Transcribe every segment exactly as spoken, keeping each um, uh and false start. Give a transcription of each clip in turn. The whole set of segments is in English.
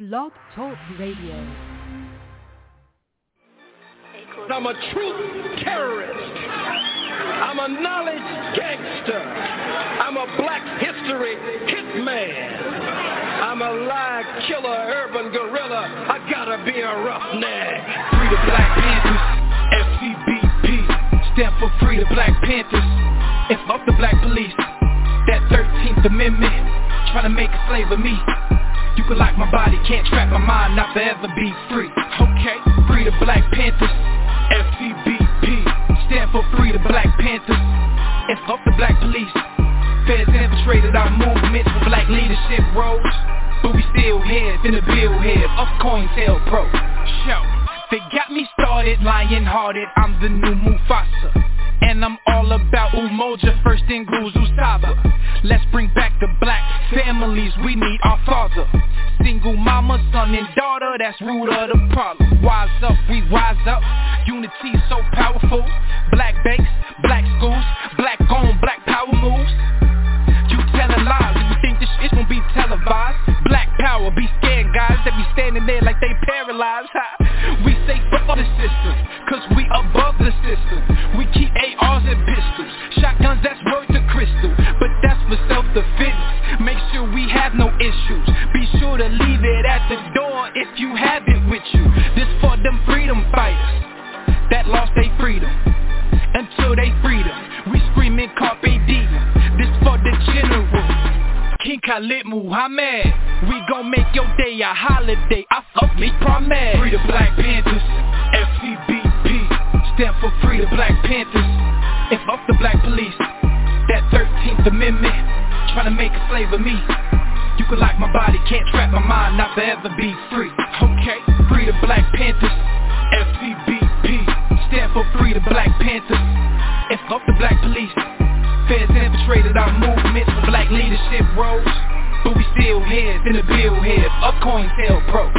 Blog Talk Radio. I'm a truth terrorist. I'm a knowledge gangster. I'm a black history hitman. I'm a lie killer, urban gorilla. I gotta be a roughneck. Free the Black Panthers, F C B P, stand for Free the Black Panthers, and fuck the black police. That thirteenth Amendment, trying to make a slave of me. You can lock my body, can't trap my mind, not forever be free. Okay, free the Black Panthers, F C B P, stand for Free the Black Panthers, and fuck the black police. Feds infiltrated our movements for black leadership roles, but we still heads in the billhead of COINTELPRO. Show, they got me started, lion-hearted, I'm the new Mufasa. And I'm all about Umoja, first in Guzu Saba. Let's bring back the black families, we need our father. Single mama, son and daughter, that's root of the problem. Wise up, we wise up, unity is so powerful. Black banks, black schools, black on, black power moves. You telling lies, you think this shit gon' be televised. Black power, be scared guys that be standing there like they paralyzed. We say fuck the system, cause we above the system. We keep A Rs and pistols, shotguns that's worth the crystal, but that's for self-defense. Make sure we have no issues, be sure to leave it at the door if you have it with you. This for them freedom fighters that lost their freedom, until they freedom, we screaming carpe diem. This for the general, King Khalid Muhammad. We gon' make your day a holiday, I fuck me promise. Free the Black Panthers, F C B P, stand for Free the Black Panthers, and fuck the black police. That thirteenth Amendment, trying to make a slave of me. You can lock my body, can't trap my mind, not forever be free. Okay, Free the Black Panthers, F C B P, stand for Free the Black Panthers, and fuck the black police. Feds infiltrated our movements for black leadership roles, but we still heads in the billhead of COINTELPRO.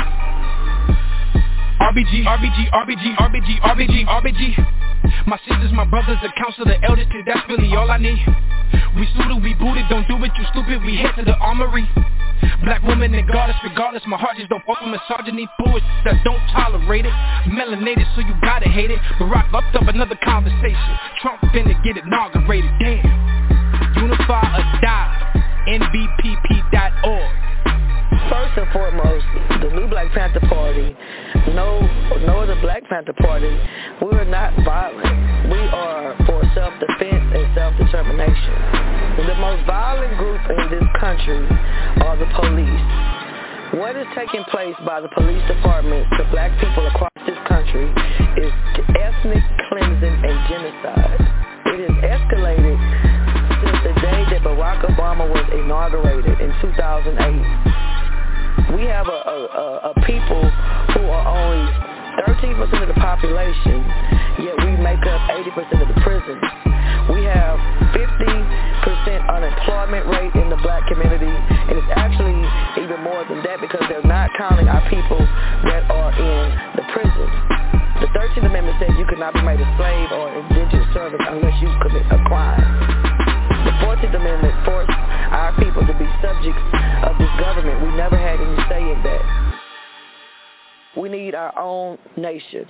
R B G, R B G, R B G, R B G, R B G, R B G. My sisters, my brothers, the council, the elders, cause that's really all I need. We suited, we booted, don't do it, you stupid, we head to the armory. Black woman that guard us regardless, my heart just don't fuck with misogyny, bullshit that don't tolerate it. Melanated, so you gotta hate it. Barack upped up another conversation, Trump finna get inaugurated, damn. Unify or die, N B P P dot org. First and foremost, the new Black Panther Party, no, no other Black Panther Party, we are not violent. We are for self-defense and self-determination. The most violent group in this country are the police. What is taking place by the police department to black people across this country is ethnic cleansing and genocide. It has escalated since the day that Barack Obama was inaugurated in two thousand eight. We have a, a, a people who are only thirteen percent of the population, yet we make up eighty percent of the prisons. We have fifty percent unemployment rate in the black community, and it's actually even more than that because they're not counting our people that are in the prisons. The thirteenth Amendment says you cannot be made a slave or indentured servant unless you commit a crime. The fourteenth Amendment forced our people to be subjects of this government. We never had any say in that. We need our own nation.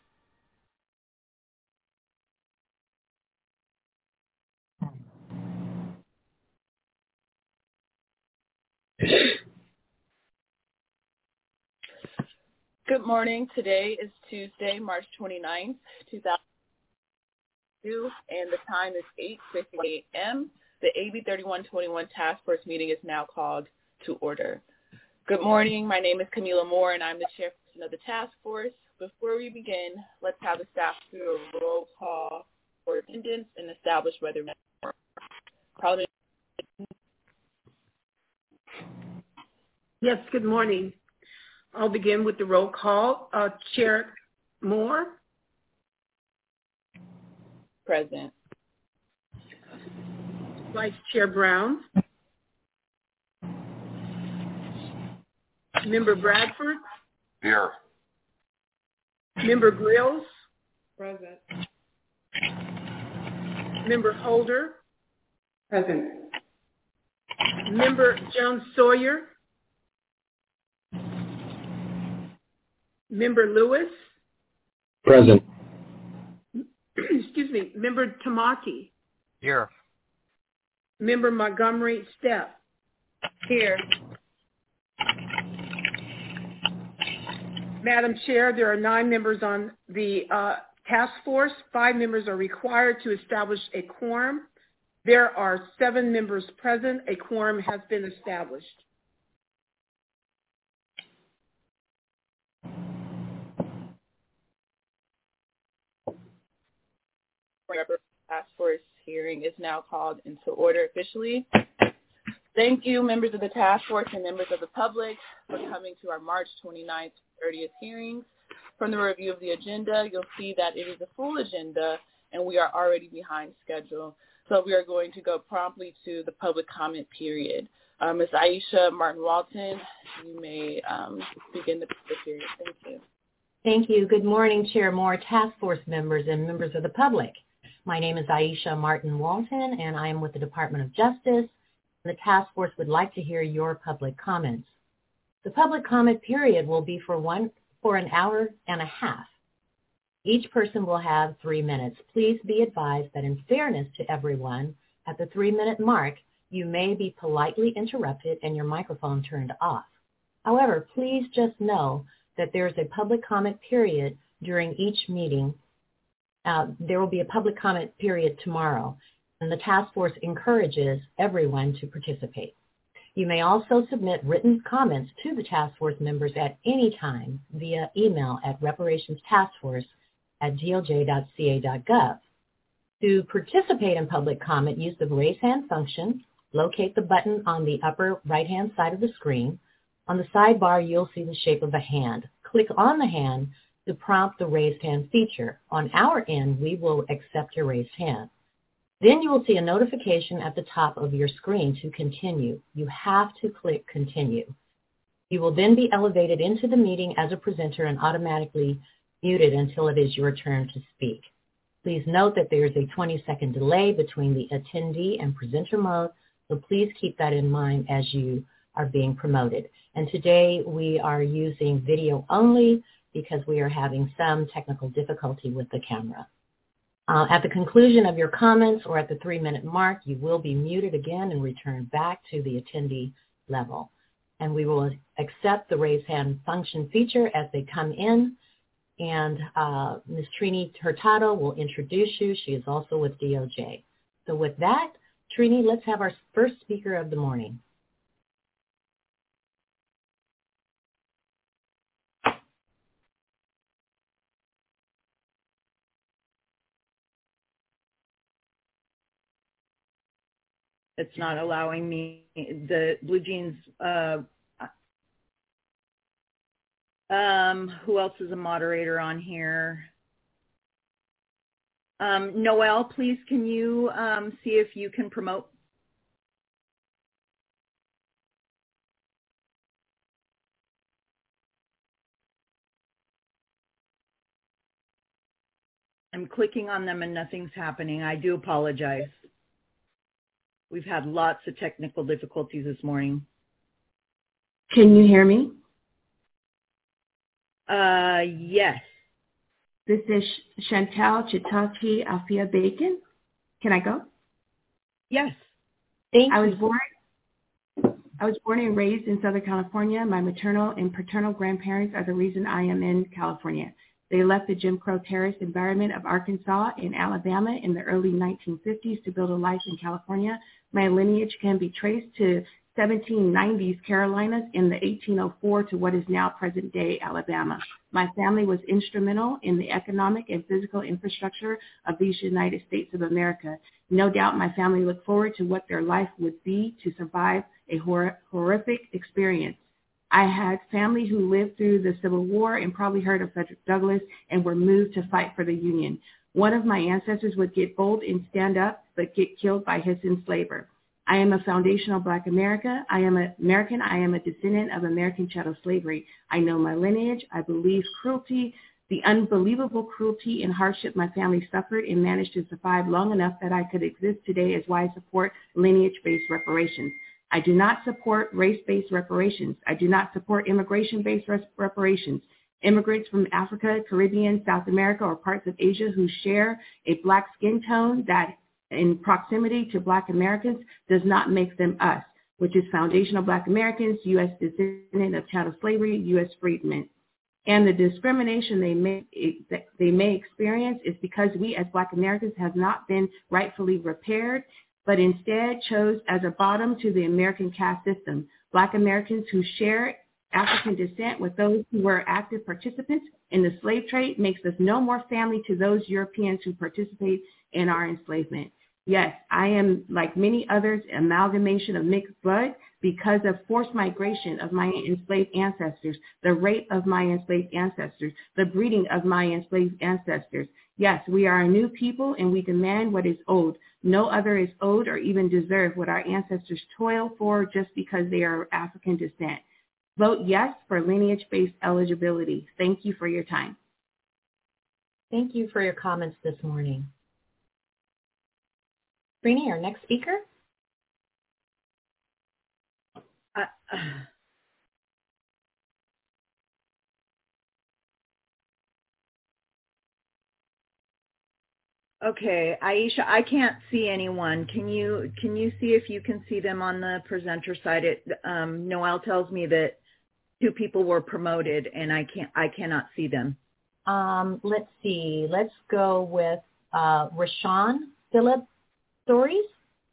Good morning. Today is Tuesday, March twenty-ninth, two thousand two, and the time is eight fifty a.m. The A B thirty-one twenty-one Task Force meeting is now called to order. Good morning. My name is Camila Moore, and I'm the chairperson of the task force. Before we begin, let's have the staff do a roll call for attendance and establish whether Parliament. Yes, good morning. I'll begin with the roll call. Uh, Chair Moore? Present. Vice Chair Brown? Member Bradford? Here. Member Grills? Present. Member Holder? Present. Member Jones Sawyer? Member Lewis. Present. Excuse me. Member Tamaki. Here. Member Montgomery Stepp. Here. Madam Chair, there are nine members on the uh, task force. Five members are required to establish a quorum. There are seven members present. A quorum has been established. Task force hearing is now called into order officially. Thank you, members of the task force and members of the public, for coming to our March twenty-ninth, thirtieth hearings. From the review of the agenda, you'll see that it is a full agenda, and we are already behind schedule. So we are going to go promptly to the public comment period. Uh, Miz Aisha Martin-Walton, you may um, begin the public period. Thank you. Thank you. Good morning, Chair Moore, task force members, and members of the public. My name is Aisha Martin-Walton, and I am with the Department of Justice. The task force would like to hear your public comments. The public comment period will be for one for an hour and a half. Each person will have three minutes. Please be advised that in fairness to everyone, at the three-minute mark, you may be politely interrupted and your microphone turned off. However, please just know that there is a public comment period during each meeting. Uh, there will be a public comment period tomorrow, and the task force encourages everyone to participate. You may also submit written comments to the task force members at any time via email at reparationstaskforce at d o j dot c a dot gov. To participate in public comment, use the raise hand function. Locate the button on the upper right-hand side of the screen. On the sidebar, you'll see the shape of a hand. Click on the hand to prompt the raised hand feature. On our end, we will accept your raised hand. Then you will see a notification at the top of your screen to continue. You have to click continue. You will then be elevated into the meeting as a presenter and automatically muted until it is your turn to speak. Please note that there is a twenty second delay between the attendee and presenter mode, so please keep that in mind as you are being promoted. And today we are using video only because we are having some technical difficulty with the camera. Uh, at the conclusion of your comments or at the three-minute mark, you will be muted again and return back to the attendee level. And we will accept the raise hand function feature as they come in. And uh, Miz Trini Hurtado will introduce you. She is also with D O J. So with that, Trini, let's have our first speaker of the morning. It's not allowing me, the Blue Jeans, uh, um, who else is a moderator on here? Um, Noel, please, can you um, see if you can promote? I'm clicking on them and nothing's happening. I do apologize. We've had lots of technical difficulties this morning. Can you hear me? Uh, yes. This is Chantal Chitaki Afia Bacon. Can I go? Yes. Thank I you. was born I was born and raised in Southern California. My maternal and paternal grandparents are the reason I am in California. They left the Jim Crow terrorist environment of Arkansas and Alabama in the early nineteen fifties to build a life in California. My lineage can be traced to seventeen nineties Carolinas in the eighteen oh four to what is now present-day Alabama. My family was instrumental in the economic and physical infrastructure of these United States of America. No doubt my family looked forward to what their life would be to survive a hor- horrific experience. I had family who lived through the Civil War and probably heard of Frederick Douglass and were moved to fight for the Union. One of my ancestors would get bold and stand up, but get killed by his enslaver. I am a foundational Black America. I am an American. I am a descendant of American chattel slavery. I know my lineage. I believe cruelty, the unbelievable cruelty and hardship my family suffered and managed to survive long enough that I could exist today is why I support lineage-based reparations. I do not support race-based reparations. I do not support immigration-based reparations. Immigrants from Africa, Caribbean, South America, or parts of Asia who share a Black skin tone that in proximity to Black Americans does not make them us, which is foundational Black Americans, U S descendant of chattel slavery, U S freedmen. And the discrimination they may, they may experience is because we as Black Americans have not been rightfully repaired, but instead chose as a bottom to the American caste system. Black Americans who share African descent with those who were active participants in the slave trade makes us no more family to those Europeans who participate in our enslavement. Yes, I am, like many others, amalgamation of mixed blood because of forced migration of my enslaved ancestors, the rape of my enslaved ancestors, the breeding of my enslaved ancestors. Yes, we are a new people and we demand what is owed. No other is owed or even deserve what our ancestors toil for just because they are African descent. Vote yes for lineage-based eligibility. Thank you for your time. Thank you for your comments this morning. Rini, our next speaker. Uh, okay, Aisha, I can't see anyone. Can you can you see if you can see them on the presenter side? It, um, Noel tells me that two people were promoted, and I can't I cannot see them. Um, let's see. Let's go with uh, Rashawn Phillip Stories.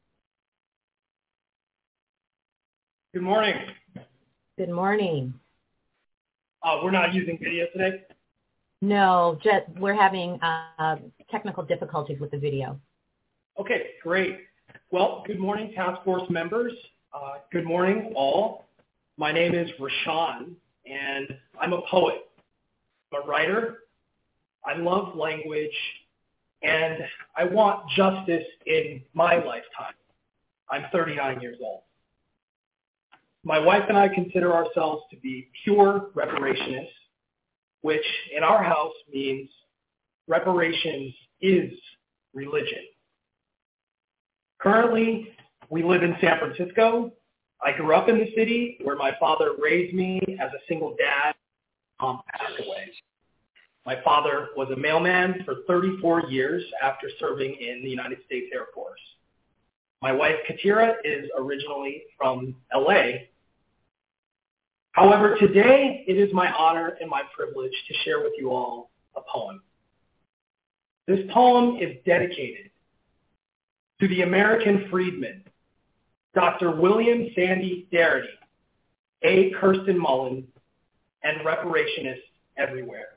Good morning. Good morning. Uh, we're not using video today? No, just, we're having uh, technical difficulties with the video. Okay, great. Well, good morning, task force members. Uh, good morning, all. My name is Rashawn, and I'm a poet. I'm a writer. I love language, and I want justice in my lifetime. I'm thirty-nine years old. My wife and I consider ourselves to be pure reparationists, which in our house means reparations is religion. Currently, we live in San Francisco. I grew up in the city where my father raised me as a single dad. Mom passed away. My father was a mailman for thirty-four years after serving in the United States Air Force. My wife, Katira, is originally from L A. However, today it is my honor and my privilege to share with you all a poem. This poem is dedicated to the American freedmen, Doctor William Sandy Darity, A. Kirsten Mullen, and reparationists everywhere.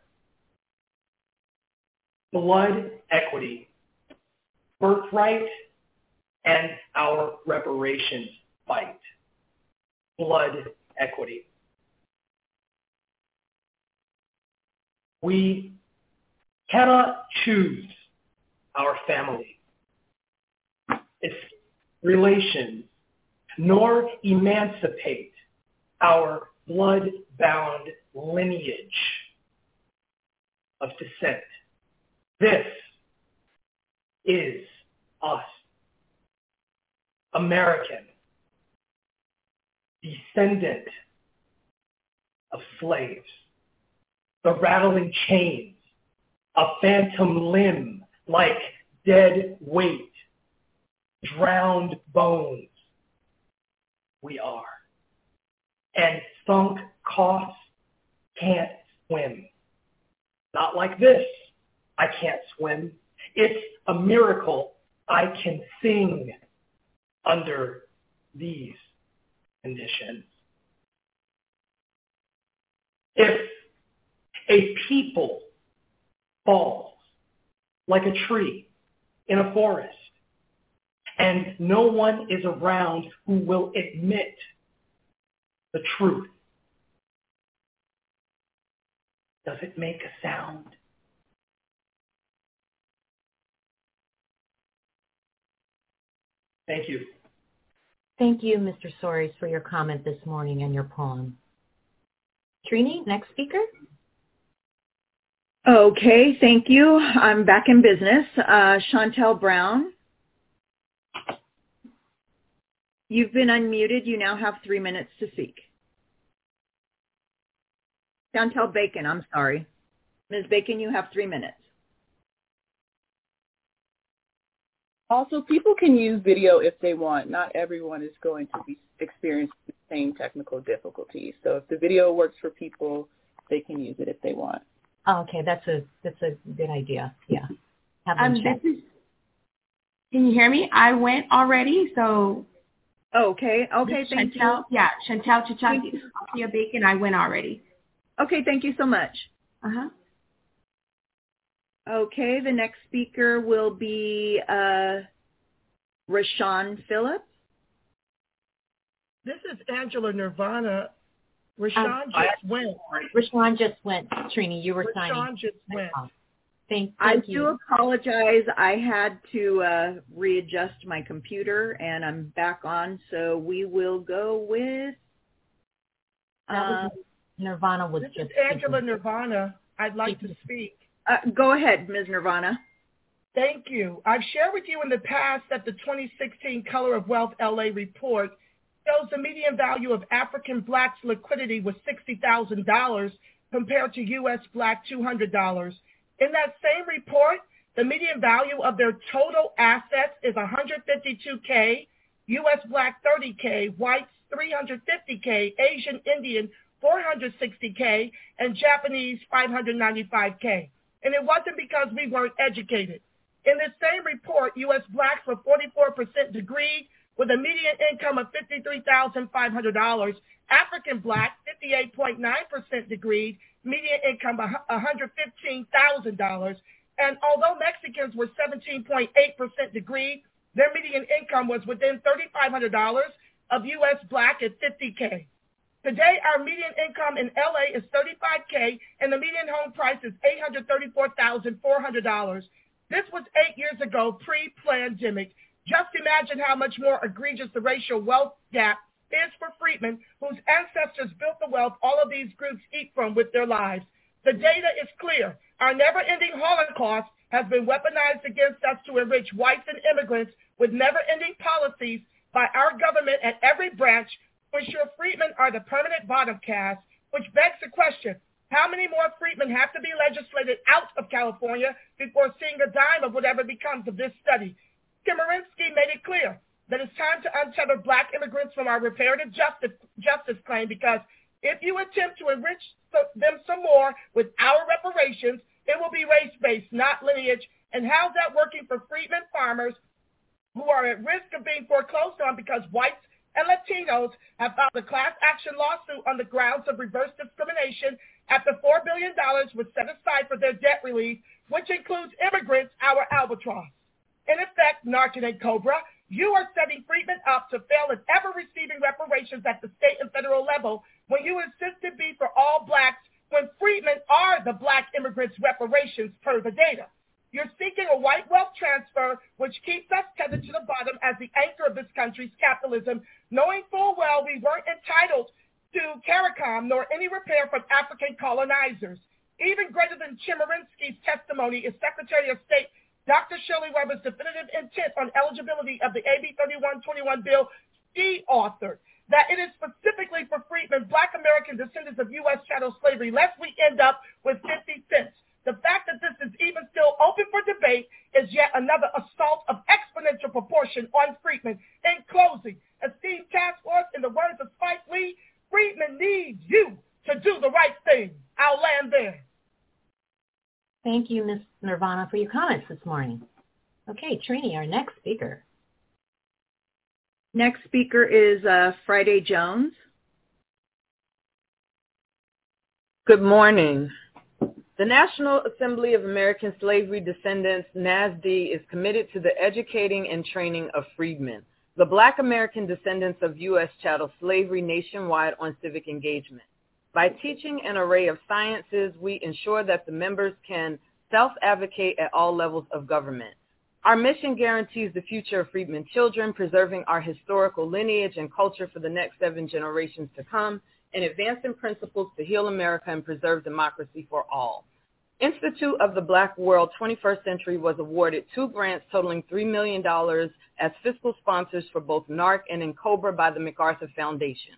Blood equity, birthright, and our reparations fight. Blood equity. We cannot choose our family, its relations, nor emancipate our blood-bound lineage of descent. This is us, American, descendant of slaves, the rattling chains, a phantom limb like dead weight, drowned bones. We are. And sunk costs can't swim. Not like this. I can't swim. It's a miracle I can sing under these conditions. If a people falls like a tree in a forest, and no one is around who will admit the truth, does it make a sound? Thank you. Thank you, Mister Soares, for your comment this morning and your poem. Trini, next speaker. Okay, thank you. I'm back in business. Uh, Chantel Brown. You've been unmuted. You now have three minutes to speak. Chantel Bacon, I'm sorry. Miz Bacon, you have three minutes. Also, people can use video if they want. Not everyone is going to be experiencing the same technical difficulties. So if the video works for people, they can use it if they want. Oh, okay, that's a that's a good idea. Yeah. Have them Um, check. this is, can you hear me? I went already, so. Okay, okay, thank Chantel, you. Yeah, Chantel Chachia Bacon, I went already. Okay, thank you so much. Uh-huh. Okay, the next speaker will be uh, Rashawn Phillips. This is Angela Nirvana. Rashawn Um, just went. Rashawn just went. Trini, you were Rashawn signing. just went. Thank, I thank do you. apologize. I had to uh, readjust my computer, and I'm back on. So we will go with. That was Uh, Nirvana was This just. is Angela Nirvana. I'd like to speak. uh, go ahead, Miz Nirvana. Thank you. I've shared with you in the past that the twenty sixteen Color of Wealth L A report shows the median value of African blacks' liquidity was sixty thousand dollars compared to U S black two hundred dollars. In that same report, the median value of their total assets is one hundred fifty-two K, U S black thirty K, whites three hundred fifty K, Asian Indian four hundred sixty K, and Japanese five hundred ninety-five K. And it wasn't because we weren't educated. In this same report, U S blacks were forty-four percent degreed with a median income of fifty-three thousand five hundred dollars. African black, fifty-eight point nine percent degreed, median income of one hundred fifteen thousand dollars. And although Mexicans were seventeen point eight percent degreed, their median income was within three thousand five hundred dollars of U S black at fifty K. Today, our median income in L A is thirty-five K, and the median home price is eight hundred thirty-four thousand four hundred dollars. This was eight years ago, pre-pandemic. Just imagine how much more egregious the racial wealth gap is for freedmen whose ancestors built the wealth all of these groups eat from with their lives. The data is clear. Our never-ending Holocaust has been weaponized against us to enrich whites and immigrants with never-ending policies by our government at every branch to ensure freedmen are the permanent bottom caste, which begs the question, how many more freedmen have to be legislated out of California before seeing a dime of whatever becomes of this study? Chemerinsky made it clear that it's time to untether black immigrants from our reparative justice, justice claim, because if you attempt to enrich them some more with our reparations, it will be race-based, not lineage. And how's that working for freedmen farmers who are at risk of being foreclosed on because whites and Latinos have filed a class action lawsuit on the grounds of reverse discrimination after four billion dollars was set aside for their debt relief, which includes immigrants, our albatross. In effect, Narcan and Cobra, you are setting freedmen up to fail at ever receiving reparations at the state and federal level when you insist it be for all blacks when freedmen are the black immigrants' reparations per the data. You're seeking a white wealth transfer, which keeps us tethered to the bottom as the anchor of this country's capitalism, knowing full well we weren't entitled to CARICOM nor any repair from African colonizers. Even greater than Chemerinsky's testimony is Secretary of State Doctor Shirley Weber's definitive intent on eligibility of the A B thirty-one twenty-one bill she authored, that it is specifically for freedmen, black American descendants of U S chattel slavery, lest we end up with fifty cents. The fact that this is even still open for debate is yet another assault of exponential proportion on freedmen. In closing, esteemed task force, in the words of Spike Lee, freedmen need you to do the right thing. I'll land there. Thank you, Miz Nirvana, for your comments this morning. Okay, Trini, our next speaker. Next speaker is uh, Friday Jones. Good morning. The National Assembly of American Slavery Descendants, N A S D, is committed to the educating and training of freedmen, the Black American descendants of U S chattel slavery nationwide, on civic engagement. By teaching an array of sciences, we ensure that the members can self-advocate at all levels of government. Our mission guarantees the future of freedmen children, preserving our historical lineage and culture for the next seven generations to come, and advancing principles to heal America and preserve democracy for all. Institute of the Black World twenty-first Century was awarded two grants totaling three million dollars as fiscal sponsors for both N A R C and N C O B R A by the MacArthur Foundation.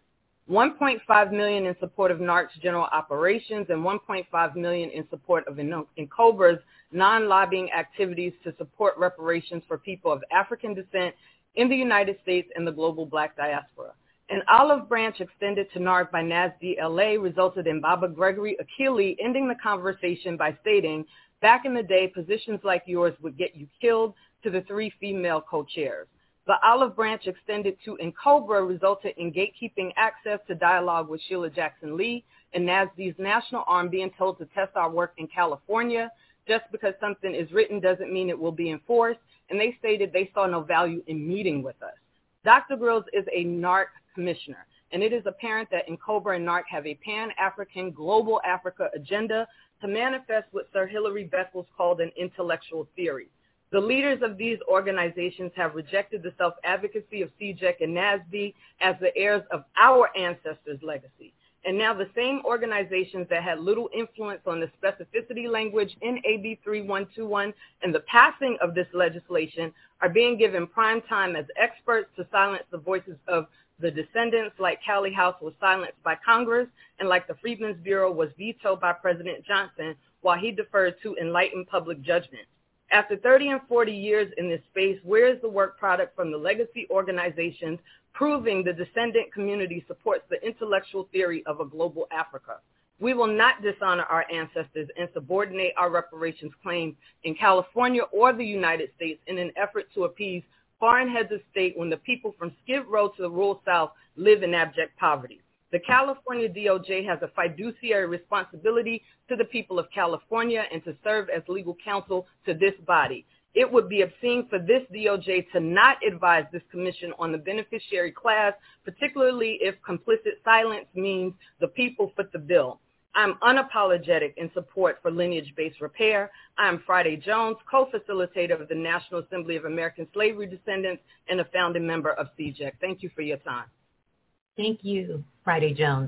one point five million dollars in support of NARC's general operations, and one point five million dollars in support of NCOBRA's non-lobbying activities to support reparations for people of African descent in the United States and the global Black diaspora. An olive branch extended to NARC by N A S D L A resulted in Baba Gregory Akili ending the conversation by stating, "Back in the day, positions like yours would get you killed," to the three female co-chairs. The olive branch extended to NCOBRA resulted in gatekeeping access to dialogue with Sheila Jackson Lee and N A S D's national arm being told to test our work in California. Just because something is written doesn't mean it will be enforced, and they stated they saw no value in meeting with us. Doctor Grills is a NARC commissioner, and it is apparent that NCOBRA and NARC have a pan-African global Africa agenda to manifest what Sir Hilary Beckles called an intellectual theory. The leaders of these organizations have rejected the self-advocacy of C J E C and N A S D as the heirs of our ancestors' legacy. And now the same organizations that had little influence on the specificity language in A B thirty-one twenty-one and the passing of this legislation are being given prime time as experts to silence the voices of the descendants, like Callie House was silenced by Congress, and like the Freedmen's Bureau was vetoed by President Johnson while he deferred to enlightened public judgment. After thirty and forty years in this space, where is the work product from the legacy organizations proving the descendant community supports the intellectual theory of a global Africa? We will not dishonor our ancestors and subordinate our reparations claims in California or the United States in an effort to appease foreign heads of state when the people from Skid Row to the rural South live in abject poverty. The California D O J has a fiduciary responsibility to the people of California and to serve as legal counsel to this body. It would be obscene for this D O J to not advise this commission on the beneficiary class, particularly if complicit silence means the people foot the bill. I'm unapologetic in support for lineage-based repair. I'm Friday Jones, co-facilitator of the National Assembly of American Slavery Descendants and a founding member of C J E C. Thank you for your time. Thank you, Friday Jones.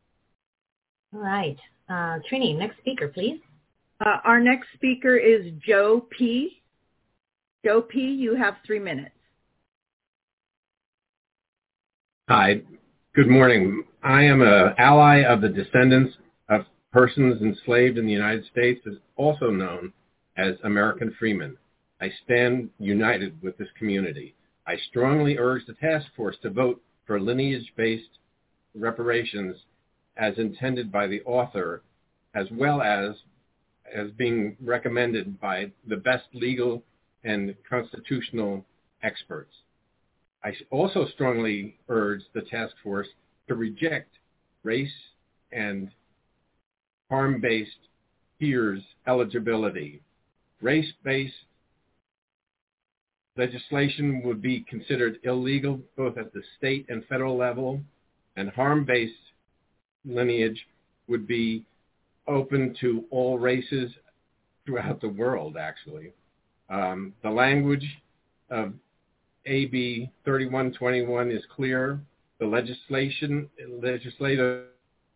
All right. Uh, Trini, next speaker, please. Uh, our next speaker is Joe P. Joe P., you have three minutes. Hi, good morning. I am an ally of the descendants of persons enslaved in the United States, also known as American freemen. I stand united with this community. I strongly urge the task force to vote for lineage-based reparations as intended by the author, as well as as being recommended by the best legal and constitutional experts. I also strongly urge the task force to reject race and harm-based peers eligibility. Race-based legislation would be considered illegal both at the state and federal level, and harm-based lineage would be open to all races throughout the world, actually. Um, the language of A B thirty-one twenty-one is clear. The legislation, legislative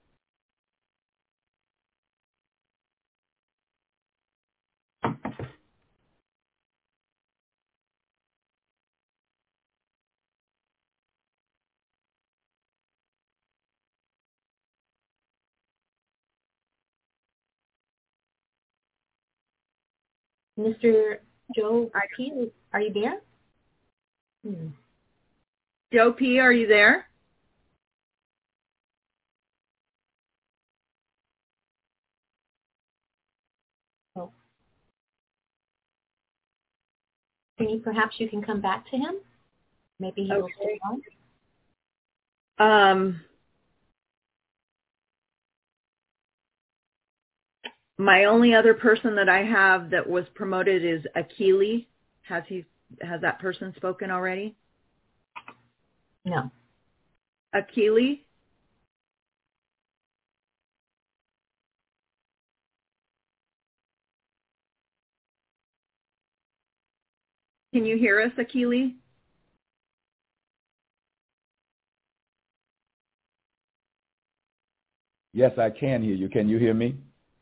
Mister Joe P., are you there? Hmm. Joe P., are you there? Oh. Trini, perhaps you can come back to him? Maybe he okay. will stay on. Um, my only other person that I have that was promoted is Akili. Has he? Has that person spoken already? No. Akili? Can you hear us, Akili? Yes, I can hear you. Can you hear me?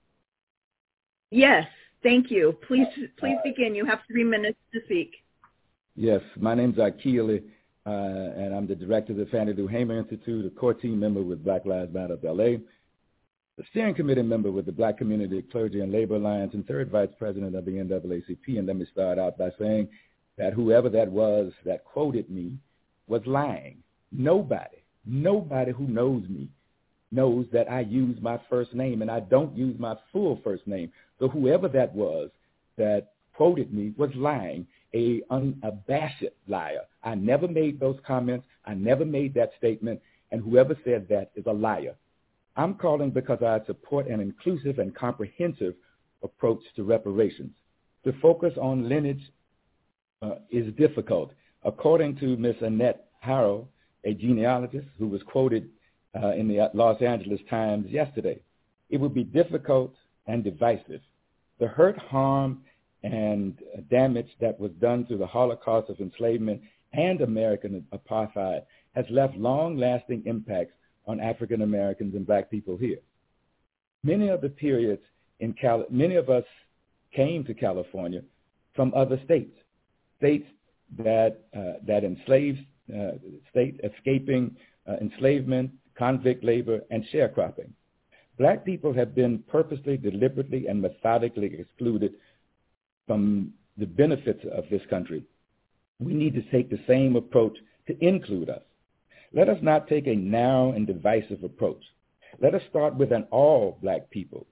Yes, thank you. Please, please begin. You have three minutes to speak. Yes, my name's Akili, uh, and I'm the director of the Fannie Lou Hamer Institute, a core team member with Black Lives Matter of L A, the steering committee member with the Black Community Clergy and Labor Alliance, and third vice president of the N double A C P. And let me start out by saying that whoever that was that quoted me was lying. Nobody, nobody who knows me knows that I use my first name, and I don't use my full first name. So whoever that was that quoted me was lying, a unabashed liar. I never made those comments. I never made that statement, and whoever said that is a liar. I'm calling because I support an inclusive and comprehensive approach to reparations. To focus on lineage uh, is difficult. According to Miz Annette Harrell, a genealogist who was quoted uh, in the Los Angeles Times yesterday, it would be difficult and divisive. The hurt, harm, and damage that was done through the Holocaust of enslavement and American apartheid has left long-lasting impacts on African Americans and Black people here. Many of the periods in Cal- many of us came to California from other states, states that uh, that enslaved, uh, state escaping uh, enslavement, convict labor, and sharecropping. Black people have been purposely, deliberately, and methodically excluded from the benefits of this country. We need to take the same approach to include us. Let us not take a narrow and divisive approach. Let us start with an all Black people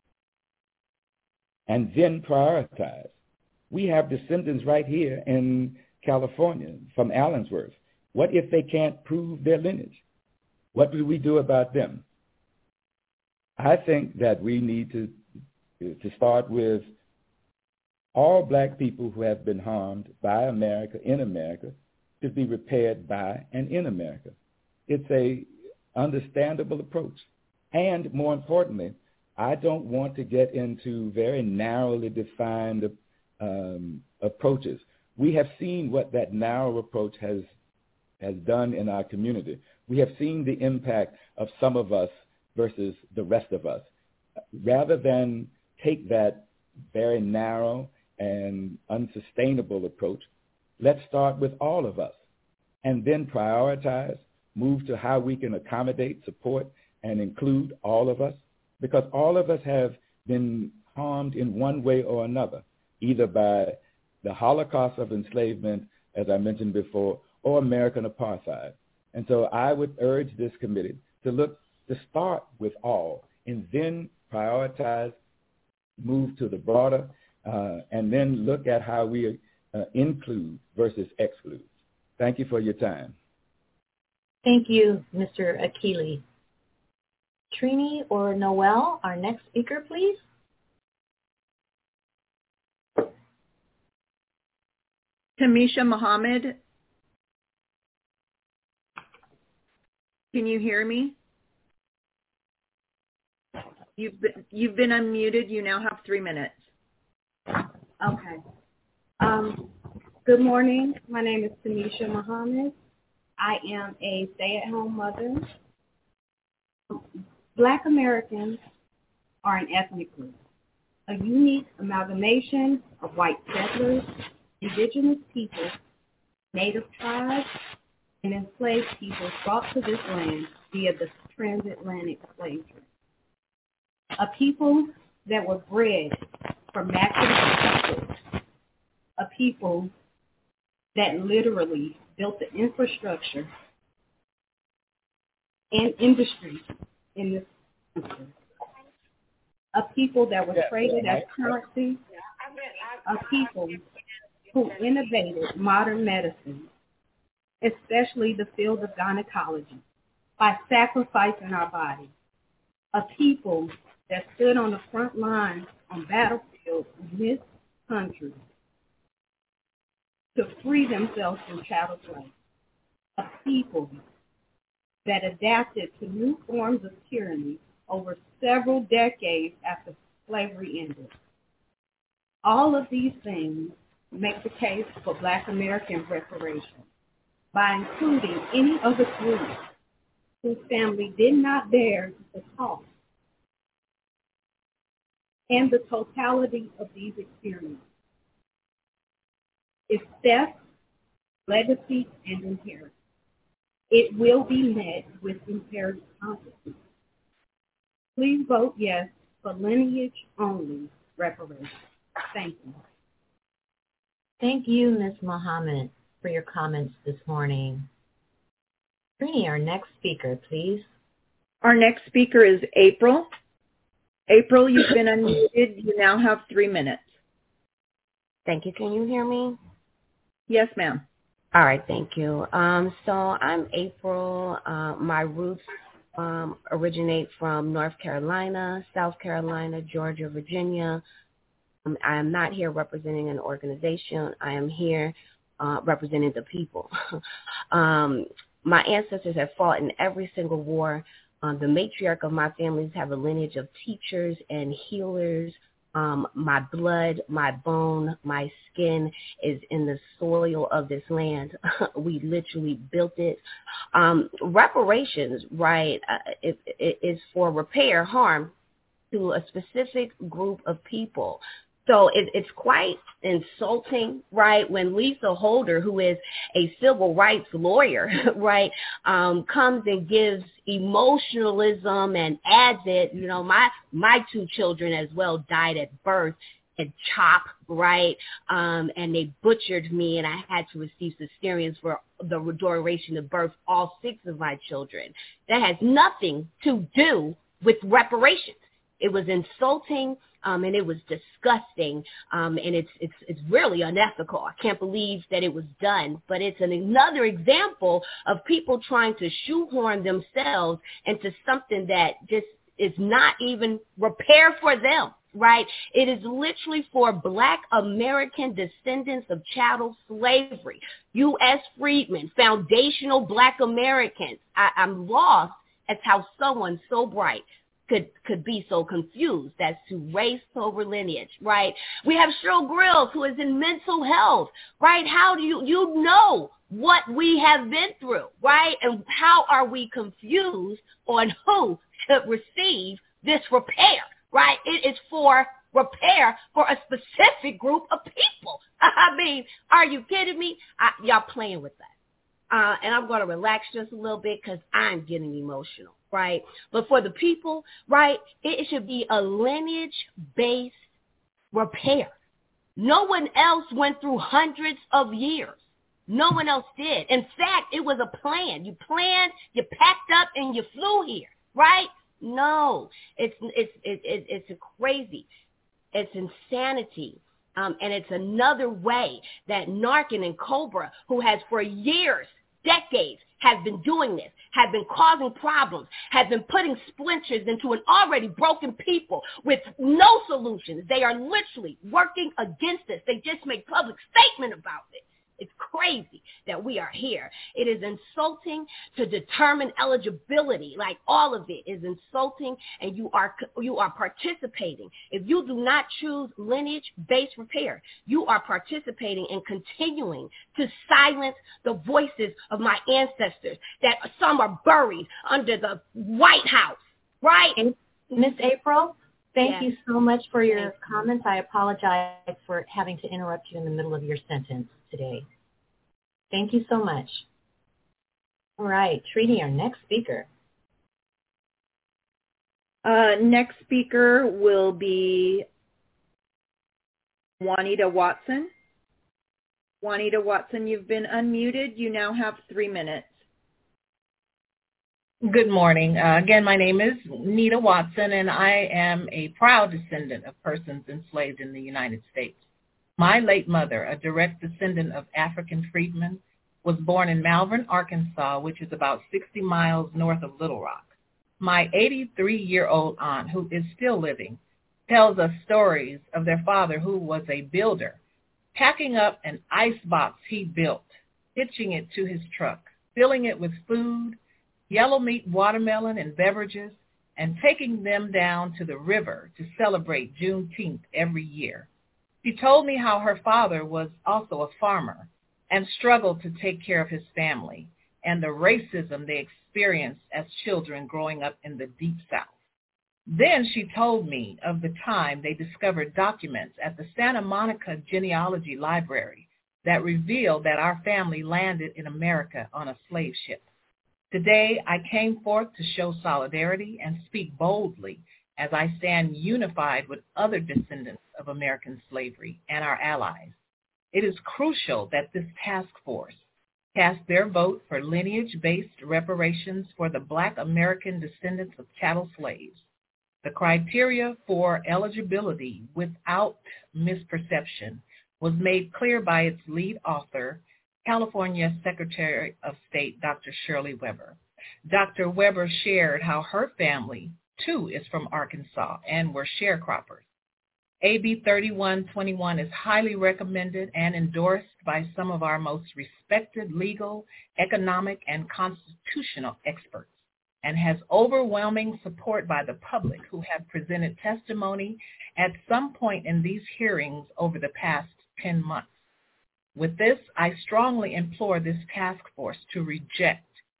and then prioritize. We have descendants right here in California from Allensworth. What if they can't prove their lineage? What do we do about them? I think that we need to, to start with all Black people who have been harmed by America, in America, to be repaired by and in America. It's a understandable approach. And more importantly, I don't want to get into very narrowly defined um, approaches. We have seen what that narrow approach has has done in our community. We have seen the impact of some of us versus the rest of us. Rather than take that very narrow and unsustainable approach, let's start with all of us and then prioritize, move to how we can accommodate, support, and include all of us, because all of us have been harmed in one way or another, either by the Holocaust of enslavement, as I mentioned before, or American apartheid. And so I would urge this committee to look, to start with all, and then prioritize, move to the broader, uh, and then look at how we uh, include versus exclude. Thank you for your time. Thank you, Mister Akili. Trini or Noel, our next speaker, please. Tamisha Muhammad, can you hear me? You've been, you've been unmuted. You now have three minutes. Okay. Um, good morning. My name is Tamisha Muhammad. I am a stay-at-home mother. Black Americans are an ethnic group, a unique amalgamation of white settlers, indigenous people, native tribes, and enslaved people brought to this land via the transatlantic slavery. A people that were bred for massive people, a people that literally built the infrastructure and industry in this country. A people that were traded as currency, a people who innovated modern medicine, especially the field of gynecology, by sacrificing our bodies. A people that stood on the front lines on battlefields in this country to free themselves from chattel slavery. A people that adapted to new forms of tyranny over several decades after slavery ended. All of these things make the case for Black American reparations by including any other group whose family did not bear the cost and the totality of these experiences. If theft, legacy, and inheritance. It will be met with imperative consequences. Please vote yes for lineage-only reparations. Thank you. Thank you, Miz Muhammad, for your comments this morning. Trini, our next speaker, please. Our next speaker is April. April, you've been unmuted. You now have three minutes. Thank you. Can you hear me? Yes, ma'am. All right, thank you. Um, so I'm April. Uh, my roots um, originate from North Carolina, South Carolina, Georgia, Virginia. Um, I am not here representing an organization. I am here uh, representing the people. um, my ancestors have fought in every single war. Um, the matriarch of my families have a lineage of teachers and healers. Um, my blood, my bone, my skin is in the soil of this land. We literally built it. Um, reparations, right, uh, it, it is for repair harm to a specific group of people. So it, it's quite insulting, right, when Lisa Holder, who is a civil rights lawyer, right, um, comes and gives emotionalism and adds it. You know, my my two children as well died at birth and CHOP, right, um, and they butchered me, and I had to receive cesareans for the duration of birth, all six of my children. That has nothing to do with reparations. It was insulting. Um, and it was disgusting, um, and it's it's it's really unethical. I can't believe that it was done, but it's an, another example of people trying to shoehorn themselves into something that just is not even repair for them, right? It is literally for Black American descendants of chattel slavery, U S freedmen, foundational Black Americans. I, I'm lost as how someone so bright could could be so confused as to race over lineage, right? We have Cheryl Grills, who is in mental health, right? How do you, you know what we have been through, right? And how are we confused on who should receive this repair, right? It is for repair for a specific group of people. I mean, are you kidding me? I, y'all playing with that. Uh, and I'm going to relax just a little bit because I'm getting emotional, right? But for the people, right, it should be a lineage-based repair. No one else went through hundreds of years. No one else did. In fact, it was a plan. You planned, you packed up, and you flew here, right? No, it's it's it, it, it's crazy. It's insanity. Um, and it's another way that Narcan and Cobra, who has for years, decades, have been doing this, have been causing problems, have been putting splinters into an already broken people with no solutions. They are literally working against us. They just make public statement about it. It's crazy that we are here. It is insulting to determine eligibility. Like, all of it is insulting, and you are you are participating. If you do not choose lineage-based repair, you are participating in continuing to silence the voices of my ancestors that some are buried under the White House, right? Miz April, thank yes. you so much for your comments. I apologize for having to interrupt you in the middle of your sentence today. Thank you so much. All right, Trini, our next speaker. Uh, next speaker will be Juanita Watson. Juanita Watson, you've been unmuted. You now have three minutes. Good morning. Uh, again, my name is Nita Watson, and I am a proud descendant of persons enslaved in the United States. My late mother, a direct descendant of African freedmen, was born in Malvern, Arkansas, which is about sixty miles north of Little Rock. My eighty-three-year-old aunt, who is still living, tells us stories of their father, who was a builder, packing up an ice box he built, hitching it to his truck, filling it with food, yellow meat, watermelon, and beverages, and taking them down to the river to celebrate Juneteenth every year. She told me how her father was also a farmer and struggled to take care of his family and the racism they experienced as children growing up in the Deep South. Then she told me of the time they discovered documents at the Santa Monica Genealogy Library that reveal that our family landed in America on a slave ship. Today, I came forth to show solidarity and speak boldly as I stand unified with other descendants of American slavery and our allies. It is crucial that this task force cast their vote for lineage-based reparations for the Black American descendants of chattel slaves. The criteria for eligibility without misperception was made clear by its lead author, California Secretary of State, Doctor Shirley Weber. Doctor Weber shared how her family, too, is from Arkansas and were sharecroppers. A B thirty-one twenty-one is highly recommended and endorsed by some of our most respected legal, economic, and constitutional experts, and has overwhelming support by the public who have presented testimony at some point in these hearings over the past ten months. With this, I strongly implore this task force to reject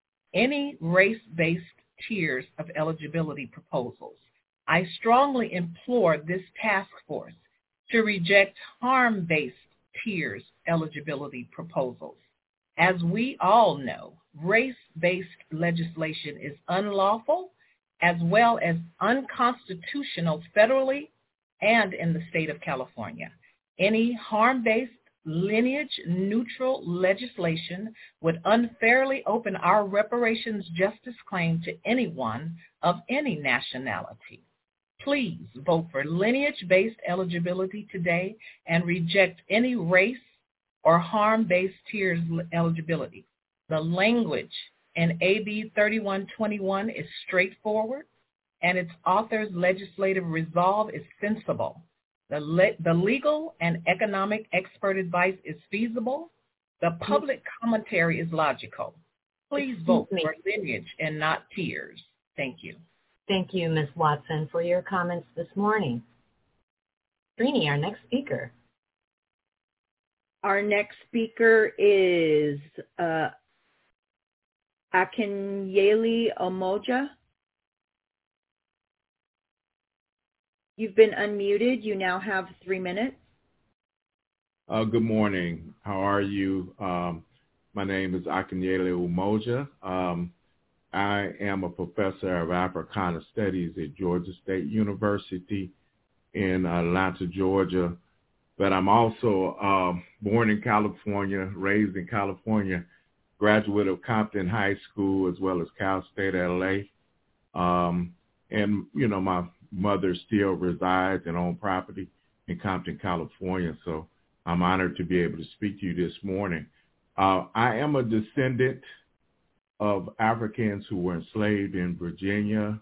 any race-based tiers of eligibility proposals. I strongly implore this task force to reject harm-based tiers eligibility proposals. As we all know, race-based legislation is unlawful as well as unconstitutional federally and in the state of California. Any harm-based lineage-neutral legislation would unfairly open our reparations justice claim to anyone of any nationality. Please vote for lineage-based eligibility today and reject any race or harm-based tiers eligibility. The language in A B thirty-one twenty-one is straightforward, and its author's legislative resolve is sensible. The, le- the legal and economic expert advice is feasible. The public commentary is logical. Please vote for lineage and not tiers. Thank you. Thank you, Miz Watson, for your comments this morning. Srini, our next speaker. Our next speaker is uh, Akinyele Umoja. You've been unmuted. You now have three minutes. Uh, good morning. How are you? Um, my name is Akinyele Umoja. Um, I am a professor of Africana Studies at Georgia State University in Atlanta, Georgia. But I'm also uh, born in California, raised in California, graduate of Compton High School as well as Cal State L A. Um, and, you know, my mother still resides and owns property in Compton, California. So I'm honored to be able to speak to you this morning. Uh, I am a descendant of Africans who were enslaved in Virginia,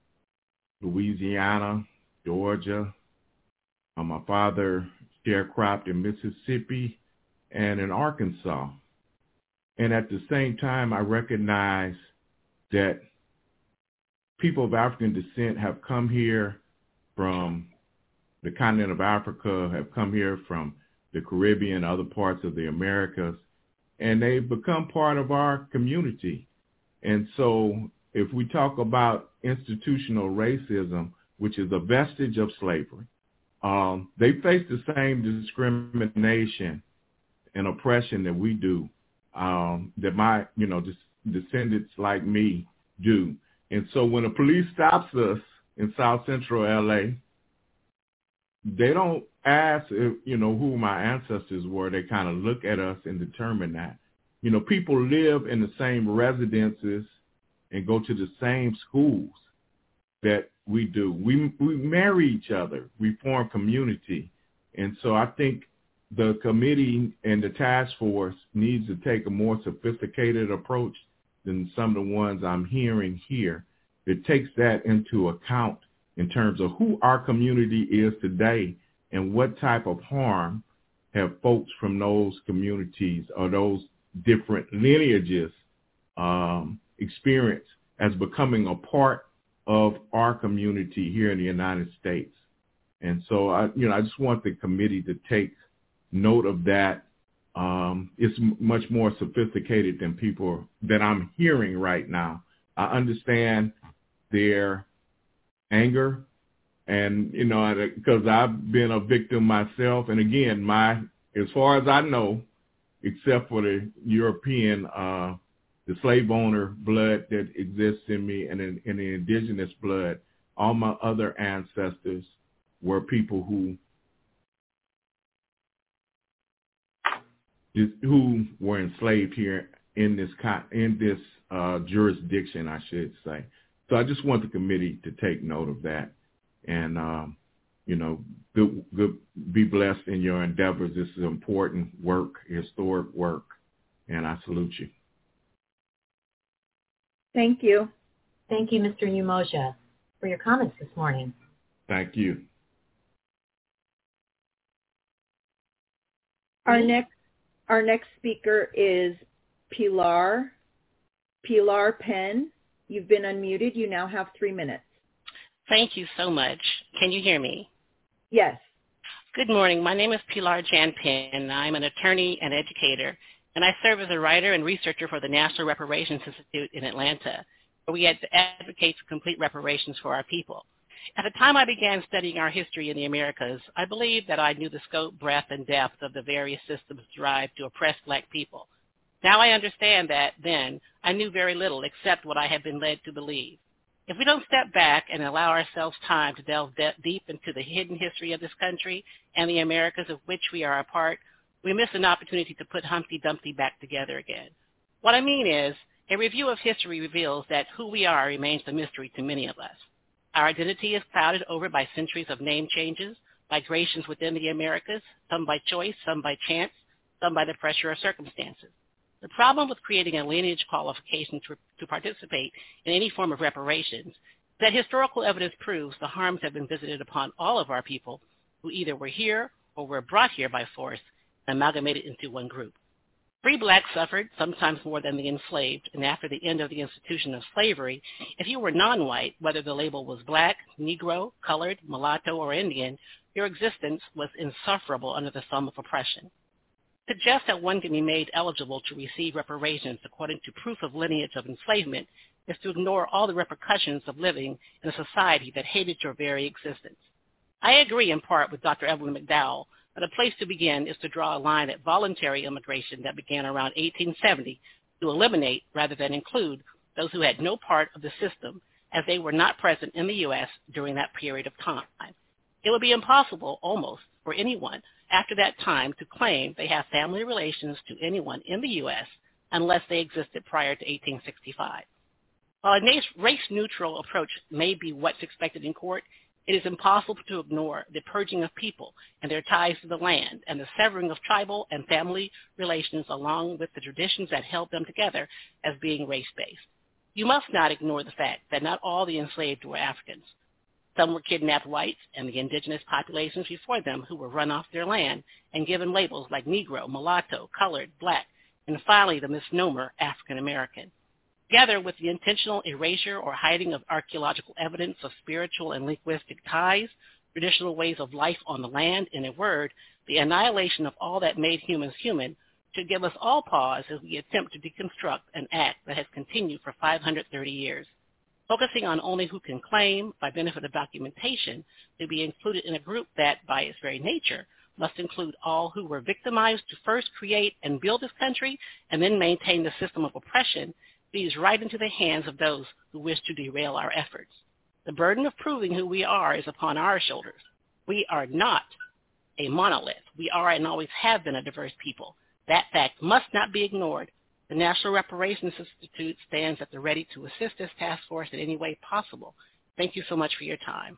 Louisiana, Georgia. Uh, my father sharecropped in Mississippi and in Arkansas. And at the same time, I recognize that people of African descent have come here from the continent of Africa, have come here from the Caribbean, other parts of the Americas, and they've become part of our community. And so if we talk about institutional racism, which is a vestige of slavery, um, they face the same discrimination and oppression that we do, um, that my, you know, des- descendants like me do. And so when the police stops us in South Central L A, they don't ask, if, you know, who my ancestors were. They kind of look at us and determine that. You know, people live in the same residences and go to the same schools that we do. We we marry each other. We form community. And so I think the committee and the task force needs to take a more sophisticated approach than some of the ones I'm hearing here. It takes that into account in terms of who our community is today and what type of harm have folks from those communities or those different lineages um, experience as becoming a part of our community here in the United States. And so, I, you know, I just want the committee to take note of that. Um, it's m- much more sophisticated than people that I'm hearing right now. I understand their anger, and, you know, because I've been a victim myself. And again, my, as far as I know, except for the European, uh, the slave owner blood that exists in me and in, in the indigenous blood, all my other ancestors were people who who were enslaved here in this in this uh, jurisdiction, I should say. So I just want the committee to take note of that, and um, you know, good, good, be blessed in your endeavors. This is important work, historic work, and I salute you. Thank you. Thank you, Mister Umoja, for your comments this morning. Thank you. Our next, our next speaker is Pilar, Pilar Penn. You've been unmuted. You now have three minutes. Thank you so much. Can you hear me? Yes. Good morning. My name is Pilar Jan Penn. I'm an attorney and educator, and I serve as a writer and researcher for the National Reparations Institute in Atlanta, where we advocate for complete reparations for our people. At the time I began studying our history in the Americas, I believed that I knew the scope, breadth, and depth of the various systems derived to oppress black people. Now I understand that then I knew very little except what I had been led to believe. If we don't step back and allow ourselves time to delve de- deep into the hidden history of this country and the Americas of which we are a part, we miss an opportunity to put Humpty Dumpty back together again. What I mean is, a review of history reveals that who we are remains a mystery to many of us. Our identity is clouded over by centuries of name changes, migrations within the Americas, some by choice, some by chance, some by the pressure of circumstances. The problem with creating a lineage qualification to, to participate in any form of reparations is that historical evidence proves the harms have been visited upon all of our people who either were here or were brought here by force and amalgamated into one group. Free blacks suffered, sometimes more than the enslaved, and after the end of the institution of slavery, if you were non-white, whether the label was black, Negro, colored, mulatto, or Indian, your existence was insufferable under the thumb of oppression. To suggest that one can be made eligible to receive reparations according to proof of lineage of enslavement is to ignore all the repercussions of living in a society that hated your very existence. I agree in part with Doctor Evelyn McDowell that a place to begin is to draw a line at voluntary immigration that began around eighteen seventy to eliminate rather than include those who had no part of the system as they were not present in the U S during that period of time. It would be impossible almost for anyone after that time to claim they have family relations to anyone in the U S unless they existed prior to eighteen sixty-five. While a race-neutral approach may be what's expected in court, it is impossible to ignore the purging of people and their ties to the land and the severing of tribal and family relations along with the traditions that held them together as being race-based. You must not ignore the fact that not all the enslaved were Africans. Some were kidnapped whites and the indigenous populations before them who were run off their land and given labels like Negro, mulatto, colored, black, and finally the misnomer African American. Together with the intentional erasure or hiding of archaeological evidence of spiritual and linguistic ties, traditional ways of life on the land, in a word, the annihilation of all that made humans human, should give us all pause as we attempt to deconstruct an act that has continued for five hundred thirty years. Focusing on only who can claim, by benefit of documentation, to be included in a group that, by its very nature, must include all who were victimized to first create and build this country and then maintain the system of oppression, feeds right into the hands of those who wish to derail our efforts. The burden of proving who we are is upon our shoulders. We are not a monolith. We are and always have been a diverse people. That fact must not be ignored. The National Reparations Institute stands at the ready to assist this task force in any way possible. Thank you so much for your time.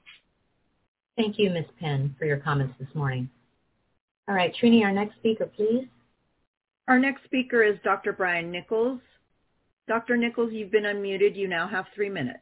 Thank you, Miz Penn, for your comments this morning. All right, Trini, our next speaker, please. Our next speaker is Doctor Brian Nichols. Doctor Nichols, you've been unmuted. You now have three minutes.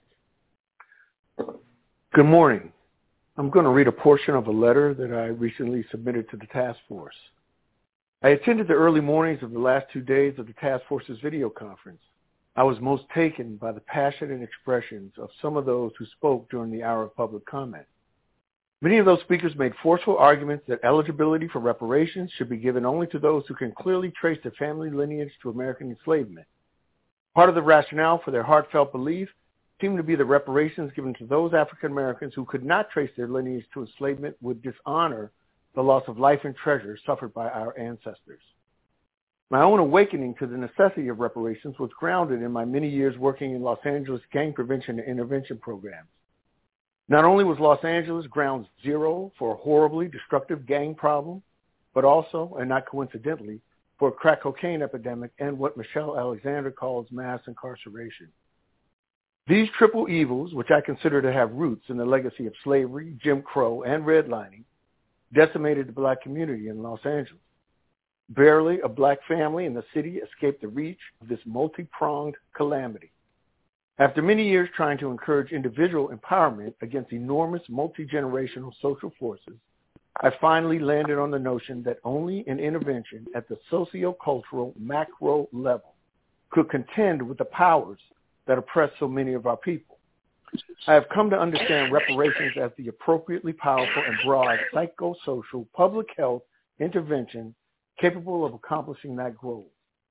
Good morning. I'm going to read a portion of a letter that I recently submitted to the task force. I attended the early mornings of the last two days of the task force's video conference. I was most taken by the passion and expressions of some of those who spoke during the hour of public comment. Many of those speakers made forceful arguments that eligibility for reparations should be given only to those who can clearly trace their family lineage to American enslavement. Part of the rationale for their heartfelt belief seemed to be the reparations given to those African Americans who could not trace their lineage to enslavement would dishonor the loss of life and treasure suffered by our ancestors. My own awakening to the necessity of reparations was grounded in my many years working in Los Angeles gang prevention and intervention programs. Not only was Los Angeles ground zero for a horribly destructive gang problem, but also, and not coincidentally, for a crack cocaine epidemic and what Michelle Alexander calls mass incarceration. These triple evils, which I consider to have roots in the legacy of slavery, Jim Crow, and redlining, decimated the black community in Los Angeles. Barely a black family in the city escaped the reach of this multi-pronged calamity. After many years trying to encourage individual empowerment against enormous multi-generational social forces, I finally landed on the notion that only an intervention at the socio-cultural macro level could contend with the powers that oppress so many of our people. I have come to understand reparations as the appropriately powerful and broad psychosocial public health intervention capable of accomplishing that goal.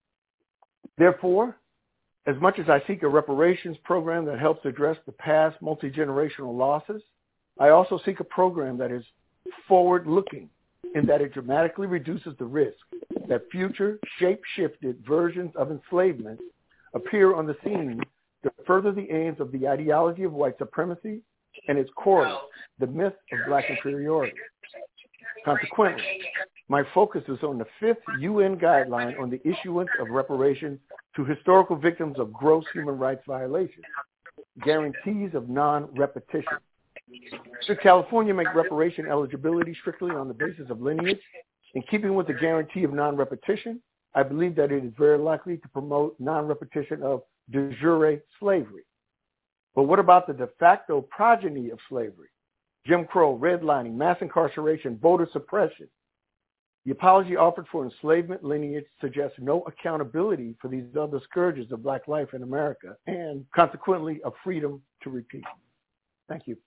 Therefore, as much as I seek a reparations program that helps address the past multi-generational losses, I also seek a program that is forward-looking in that it dramatically reduces the risk that future shape-shifted versions of enslavement appear on the scene to further the aims of the ideology of white supremacy and its correlate, the myth of black inferiority. Consequently, my focus is on the fifth U N guideline on the issuance of reparations to historical victims of gross human rights violations, guarantees of non-repetition. Should California make reparation eligibility strictly on the basis of lineage, in keeping with the guarantee of non-repetition, I believe that it is very likely to promote non-repetition of de jure slavery. But what about the de facto progeny of slavery? Jim Crow, redlining, mass incarceration, voter suppression. The apology offered for enslavement lineage suggests no accountability for these other scourges of black life in America and, consequently, a freedom to repeat. Thank you.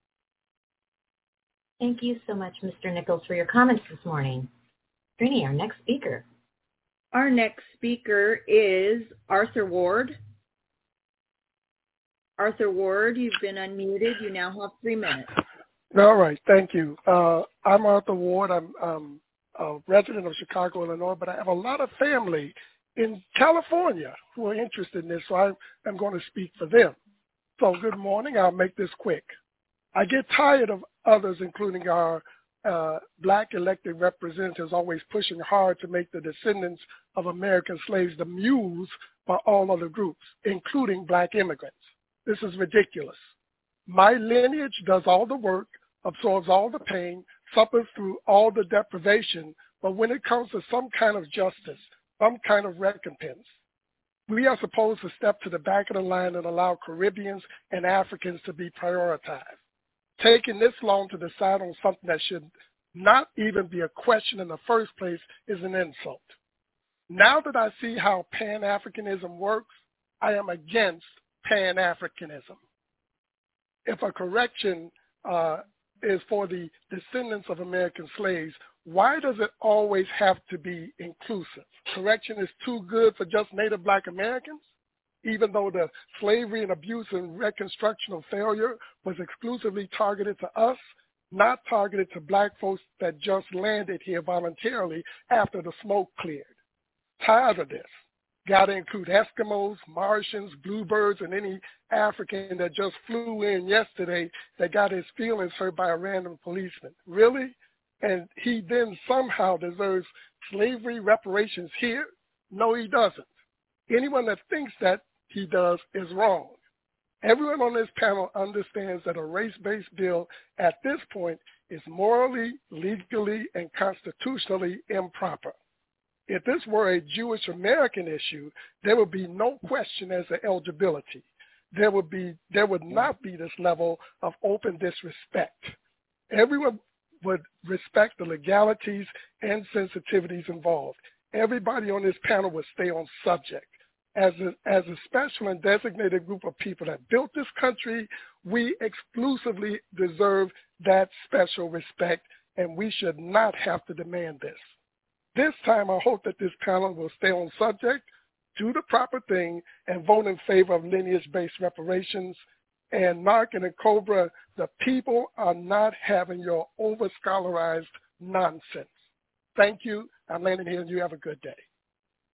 Thank you so much, Mister Nichols, for your comments this morning. Trini, our next speaker. Our next speaker is Arthur Ward. Arthur Ward, you've been unmuted. You now have three minutes. All right. Thank you. Uh, I'm Arthur Ward. I'm um, a resident of Chicago, Illinois, but I have a lot of family in California who are interested in this, so I am going to speak for them. So good morning. I'll make this quick. I get tired of others, including our uh, black elected representatives, always pushing hard to make the descendants of American slaves the mules for all other groups, including black immigrants. This is ridiculous. My lineage does all the work, absorbs all the pain, suffers through all the deprivation, but when it comes to some kind of justice, some kind of recompense, we are supposed to step to the back of the line and allow Caribbeans and Africans to be prioritized. Taking this long to decide on something that should not even be a question in the first place is an insult. Now that I see how Pan-Africanism works, I am against Pan-Africanism. If a correction uh, is for the descendants of American slaves, why does it always have to be inclusive? Correction is too good for just Native Black Americans, even though the slavery and abuse and reconstructional failure was exclusively targeted to us, not targeted to black folks that just landed here voluntarily after the smoke cleared. Tired of this. Got to include Eskimos, Martians, bluebirds, and any African that just flew in yesterday that got his feelings hurt by a random policeman. Really? And he then somehow deserves slavery reparations here? No, he doesn't. Anyone that thinks that he does is wrong. Everyone on this panel understands that a race-based bill at this point is morally, legally, and constitutionally improper. If this were a Jewish American issue, there would be no question as to eligibility. There would be, there would not be this level of open disrespect. Everyone would respect the legalities and sensitivities involved. Everybody on this panel would stay on subject. As a, as a special and designated group of people that built this country, we exclusively deserve that special respect, and we should not have to demand this. This time, I hope that this panel will stay on subject, do the proper thing, and vote in favor of lineage-based reparations. And Narcan and Cobra, the people are not having your over-scholarized nonsense. Thank you. I'm landing here, and you have a good day.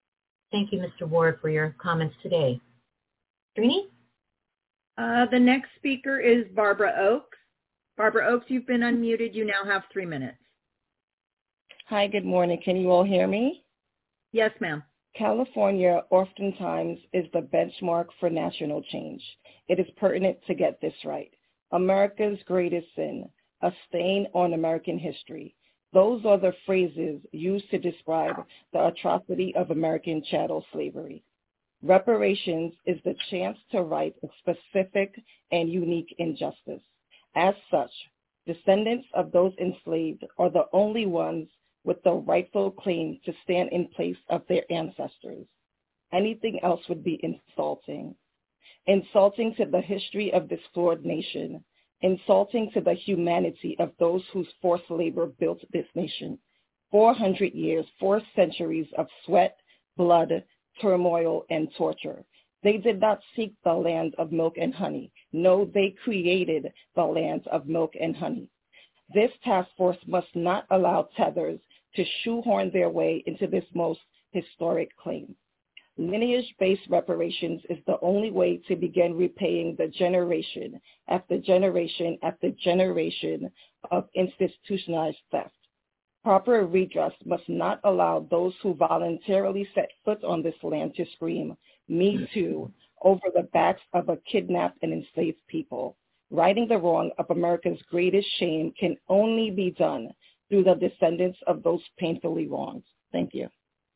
Thank you, Mister Ward, for your comments today. Trini? Uh, the next speaker is Barbara Oaks. Barbara Oaks, you've been unmuted. You now have three minutes. Hi, good morning. Can you all hear me? Yes, ma'am. California oftentimes is the benchmark for national change. It is pertinent to get this right. America's greatest sin, a stain on American history. Those are the phrases used to describe the atrocity of American chattel slavery. Reparations is the chance to right a specific and unique injustice. As such, descendants of those enslaved are the only ones with the rightful claim to stand in place of their ancestors. Anything else would be insulting. Insulting to the history of this flawed nation, insulting to the humanity of those whose forced labor built this nation. four hundred years, four centuries of sweat, blood, turmoil, and torture. They did not seek the land of milk and honey. No, they created the land of milk and honey. This task force must not allow tethers to shoehorn their way into this most historic claim. Lineage-based reparations is the only way to begin repaying the generation after generation after generation of institutionalized theft. Proper redress must not allow those who voluntarily set foot on this land to scream, "Me too," over the backs of a kidnapped and enslaved people. Righting the wrong of America's greatest shame can only be done through the descendants of those painfully wronged. Thank you.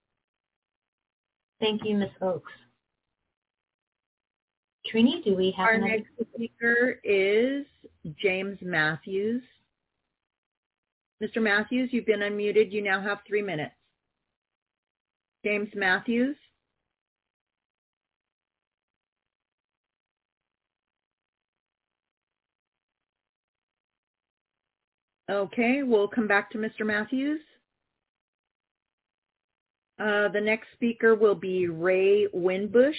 Thank you, Miz Oaks. Trini, do we have Our another? next speaker is James Matthews. Mister Matthews, you've been unmuted. You now have three minutes. James Matthews. Okay, we'll come back to Mister Matthews. Uh, the next speaker will be Ray Winbush.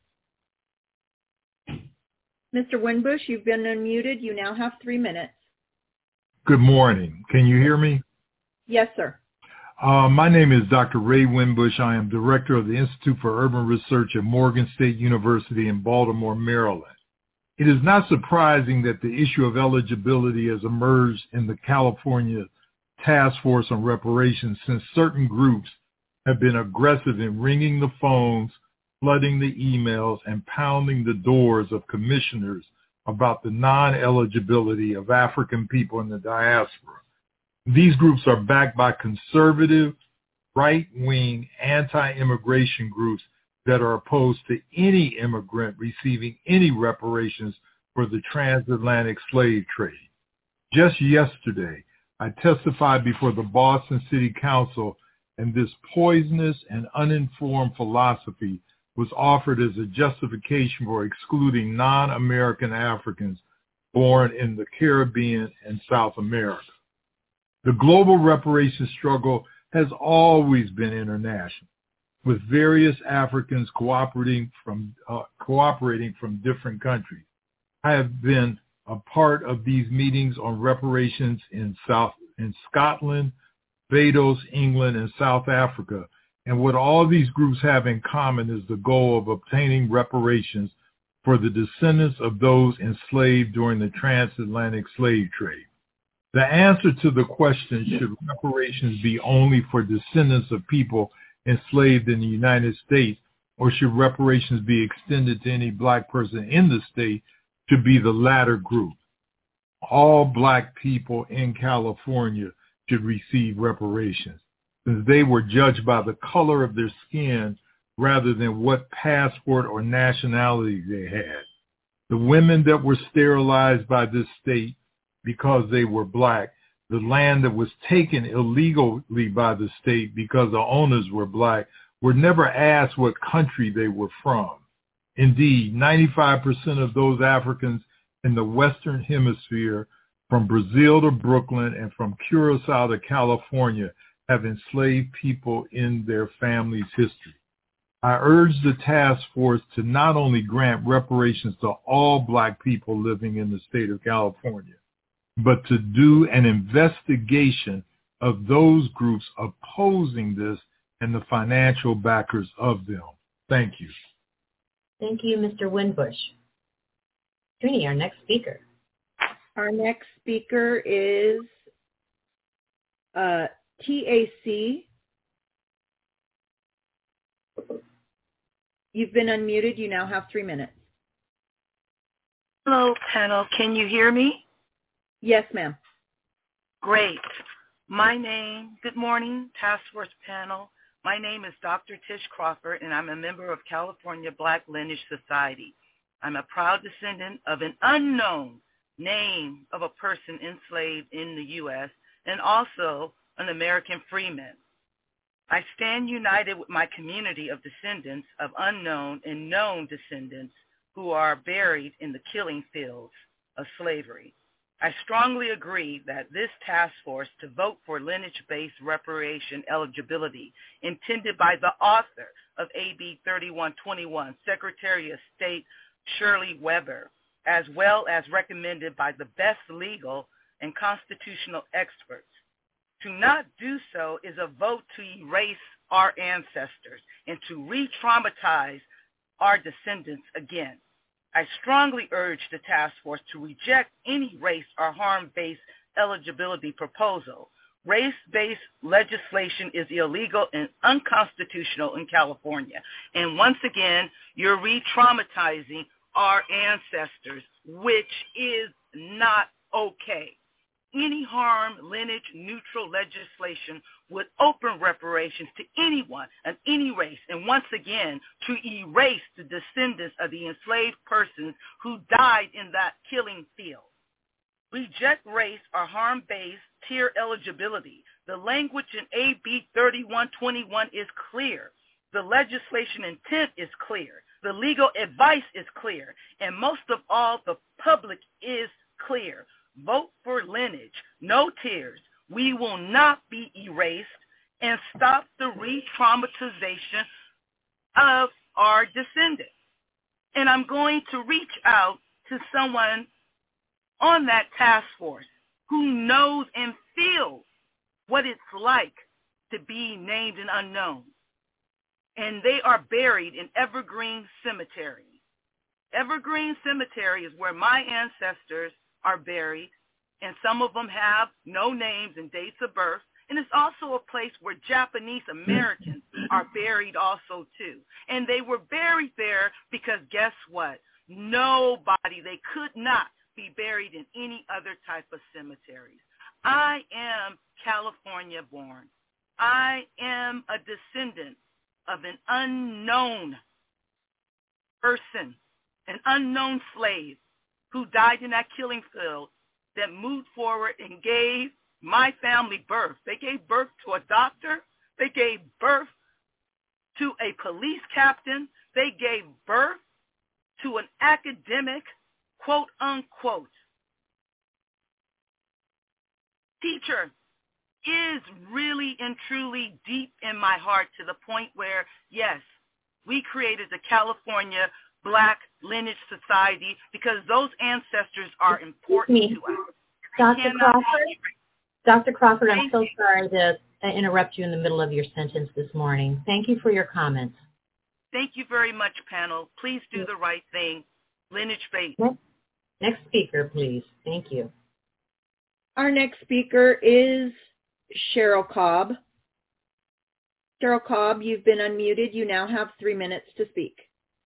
Mister Winbush, you've been unmuted. You now have three minutes. Good morning. Can you hear me? Yes, sir. Uh, my name is Doctor Ray Winbush. I am director of the Institute for Urban Research at Morgan State University in Baltimore, Maryland. It is not surprising that the issue of eligibility has emerged in the California Task Force on Reparations since certain groups have been aggressive in ringing the phones, flooding the emails, and pounding the doors of commissioners about the non-eligibility of African people in the diaspora. These groups are backed by conservative, right-wing, anti-immigration groups that are opposed to any immigrant receiving any reparations for the transatlantic slave trade. Just yesterday, I testified before the Boston City Council, and this poisonous and uninformed philosophy was offered as a justification for excluding non-American Africans born in the Caribbean and South America. The global reparations struggle has always been international, with various Africans cooperating from uh, cooperating from different countries. I have been a part of these meetings on reparations in South in Scotland, Barbados, England, and South Africa. And what all these groups have in common is the goal of obtaining reparations for the descendants of those enslaved during the transatlantic slave trade. The answer to the question, should reparations be only for descendants of people enslaved in the United States, or should reparations be extended to any black person in the state, should be the latter group. All black people in California should receive reparations, since they were judged by the color of their skin rather than what passport or nationality they had. The women that were sterilized by this state because they were black, the land that was taken illegally by the state because the owners were black, were never asked what country they were from. Indeed, ninety-five percent of those Africans in the Western Hemisphere, from Brazil to Brooklyn and from Curacao to California, have enslaved people in their family's history. I urge the task force to not only grant reparations to all black people living in the state of California, but to do an investigation of those groups opposing this and the financial backers of them. Thank you. Thank you, Mister Winbush. Trini, our next speaker. Our next speaker is uh, T A C. You've been unmuted. You now have three minutes. Hello, panel. Can you hear me? Yes, ma'am. Great. My name, good morning, Task Force panel. My name is Doctor Tish Crawford, and I'm a member of California Black Lineage Society. I'm a proud descendant of an unknown name of a person enslaved in the U S and also an American freeman. I stand united with my community of descendants of unknown and known descendants who are buried in the killing fields of slavery. I strongly agree that this task force to vote for lineage-based reparation eligibility intended by the author of A B thirty-one twenty-one, Secretary of State Shirley Weber, as well as recommended by the best legal and constitutional experts. To not do so is a vote to erase our ancestors and to re-traumatize our descendants again. I strongly urge the task force to reject any race or harm-based eligibility proposal. Race-based legislation is illegal and unconstitutional in California. And once again, you're re-traumatizing our ancestors, which is not okay. Any harm lineage neutral legislation would open reparations to anyone and any race, and once again to erase the descendants of the enslaved persons who died in that killing field. Reject race or harm-based tier eligibility. The language in A B thirty-one twenty-one is clear. The legislation intent is clear. The legal advice is clear. And most of all, the public is clear. Vote for lineage, no tiers. We will not be erased, and stop the re-traumatization of our descendants. And I'm going to reach out to someone on that task force who knows and feels what it's like to be named and unknown. And they are buried in Evergreen Cemetery. Evergreen Cemetery is where my ancestors are buried, and some of them have no names and dates of birth. And it's also a place where Japanese Americans are buried also too. And they were buried there because guess what? Nobody, they could not be buried in any other type of cemeteries. I am California born. I am a descendant of an unknown person, an unknown slave who died in that killing field, that moved forward and gave my family birth. They gave birth to a doctor. They gave birth to a police captain. They gave birth to an academic, quote unquote, teacher. Is really and truly deep in my heart, to the point where, yes, we created the California Black Lineage Society because those ancestors are important Me. to us. Doctor Crawford, Doctor Crawford, I'm Thank so you. sorry to interrupt you in the middle of your sentence this morning. Thank you for your comments. Thank you very much, panel. Please do the right thing. Lineage-based. Next, next speaker, please. Thank you. Our next speaker is Cheryl Cobb. Cheryl Cobb, you've been unmuted. You now have three minutes to speak.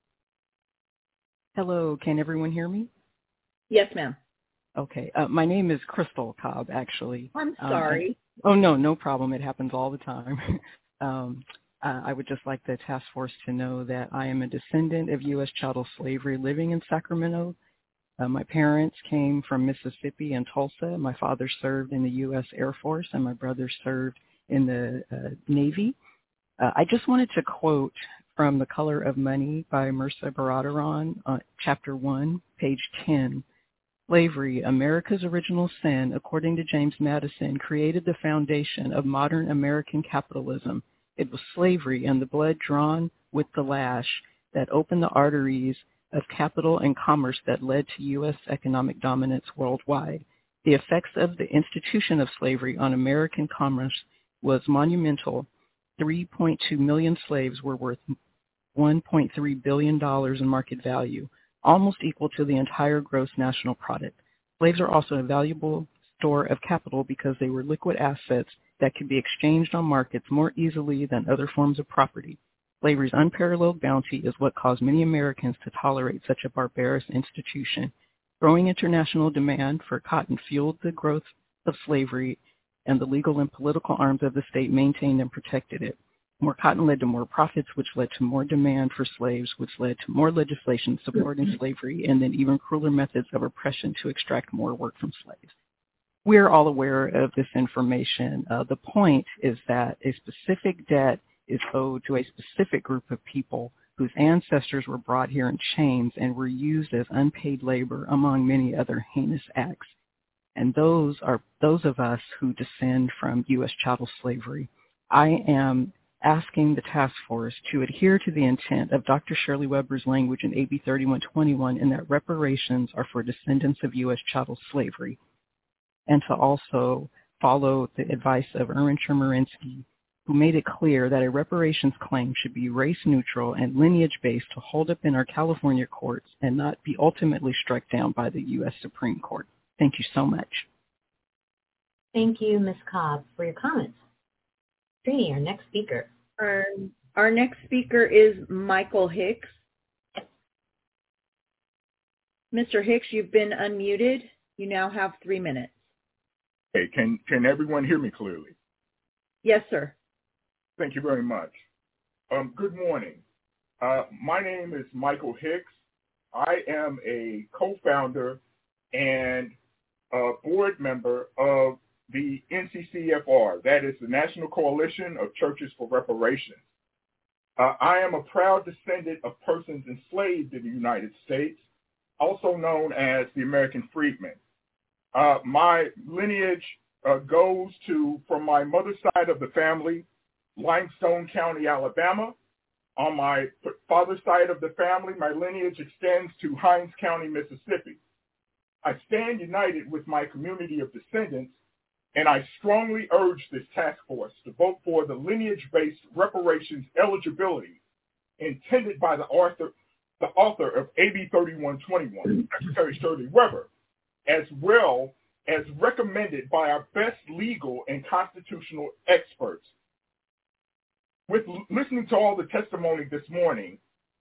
Hello, can everyone hear me? Yes, ma'am. Okay, uh, my name is Crystal Cobb, actually. I'm Um, sorry. oh, no, no problem. It happens all the time. um, uh, I would just like the task force to know that I am a descendant of U S chattel slavery living in Sacramento. Uh, my parents came from Mississippi and Tulsa. My father served in the U S Air Force, and my brother served in the uh, Navy. Uh, I just wanted to quote from The Color of Money by Mirza Baradaran, uh, chapter one, page ten. Slavery, America's original sin, according to James Madison, created the foundation of modern American capitalism. It was slavery and the blood drawn with the lash that opened the arteries of capital and commerce that led to U S economic dominance worldwide. The effects of the institution of slavery on American commerce was monumental. three point two million slaves were worth one point three billion dollars in market value, almost equal to the entire gross national product. Slaves are also a valuable store of capital because they were liquid assets that could be exchanged on markets more easily than other forms of property. Slavery's unparalleled bounty is what caused many Americans to tolerate such a barbarous institution. Growing international demand for cotton fueled the growth of slavery, and the legal and political arms of the state maintained and protected it. More cotton led to more profits, which led to more demand for slaves, which led to more legislation supporting slavery, and then even crueler methods of oppression to extract more work from slaves. We're all aware of this information. Uh, the point is that a specific debt is owed to a specific group of people whose ancestors were brought here in chains and were used as unpaid labor, among many other heinous acts. And those are those of us who descend from U S chattel slavery. I am asking the task force to adhere to the intent of Doctor Shirley Weber's language in A B thirty-one twenty-one in that reparations are for descendants of U S chattel slavery, and to also follow the advice of Erwin Chemerinsky, who made it clear that a reparations claim should be race-neutral and lineage-based to hold up in our California courts and not be ultimately struck down by the U S Supreme Court. Thank you so much. Thank you, Miz Cobb, for your comments. Trini, our next speaker. Our, our next speaker is Michael Hicks. Mister Hicks, you've been unmuted. You now have three minutes. Hey, can, can everyone hear me clearly? Yes, sir. Thank you very much. Um, good morning. Uh, my name is Michael Hicks. I am a co-founder and a board member of the N C C F R, that is the National Coalition of Churches for Reparations. Uh, I am a proud descendant of persons enslaved in the United States, also known as the American freedmen. Uh, my lineage uh, goes to, from my mother's side of the family, Limestone County, Alabama. On my father's side of the family, my lineage extends to Hinds County, Mississippi. I stand united with my community of descendants, and I strongly urge this task force to vote for the lineage-based reparations eligibility intended by the author, the author of A B thirty-one twenty-one, Secretary Shirley Weber, as well as recommended by our best legal and constitutional experts. With listening to all the testimony this morning,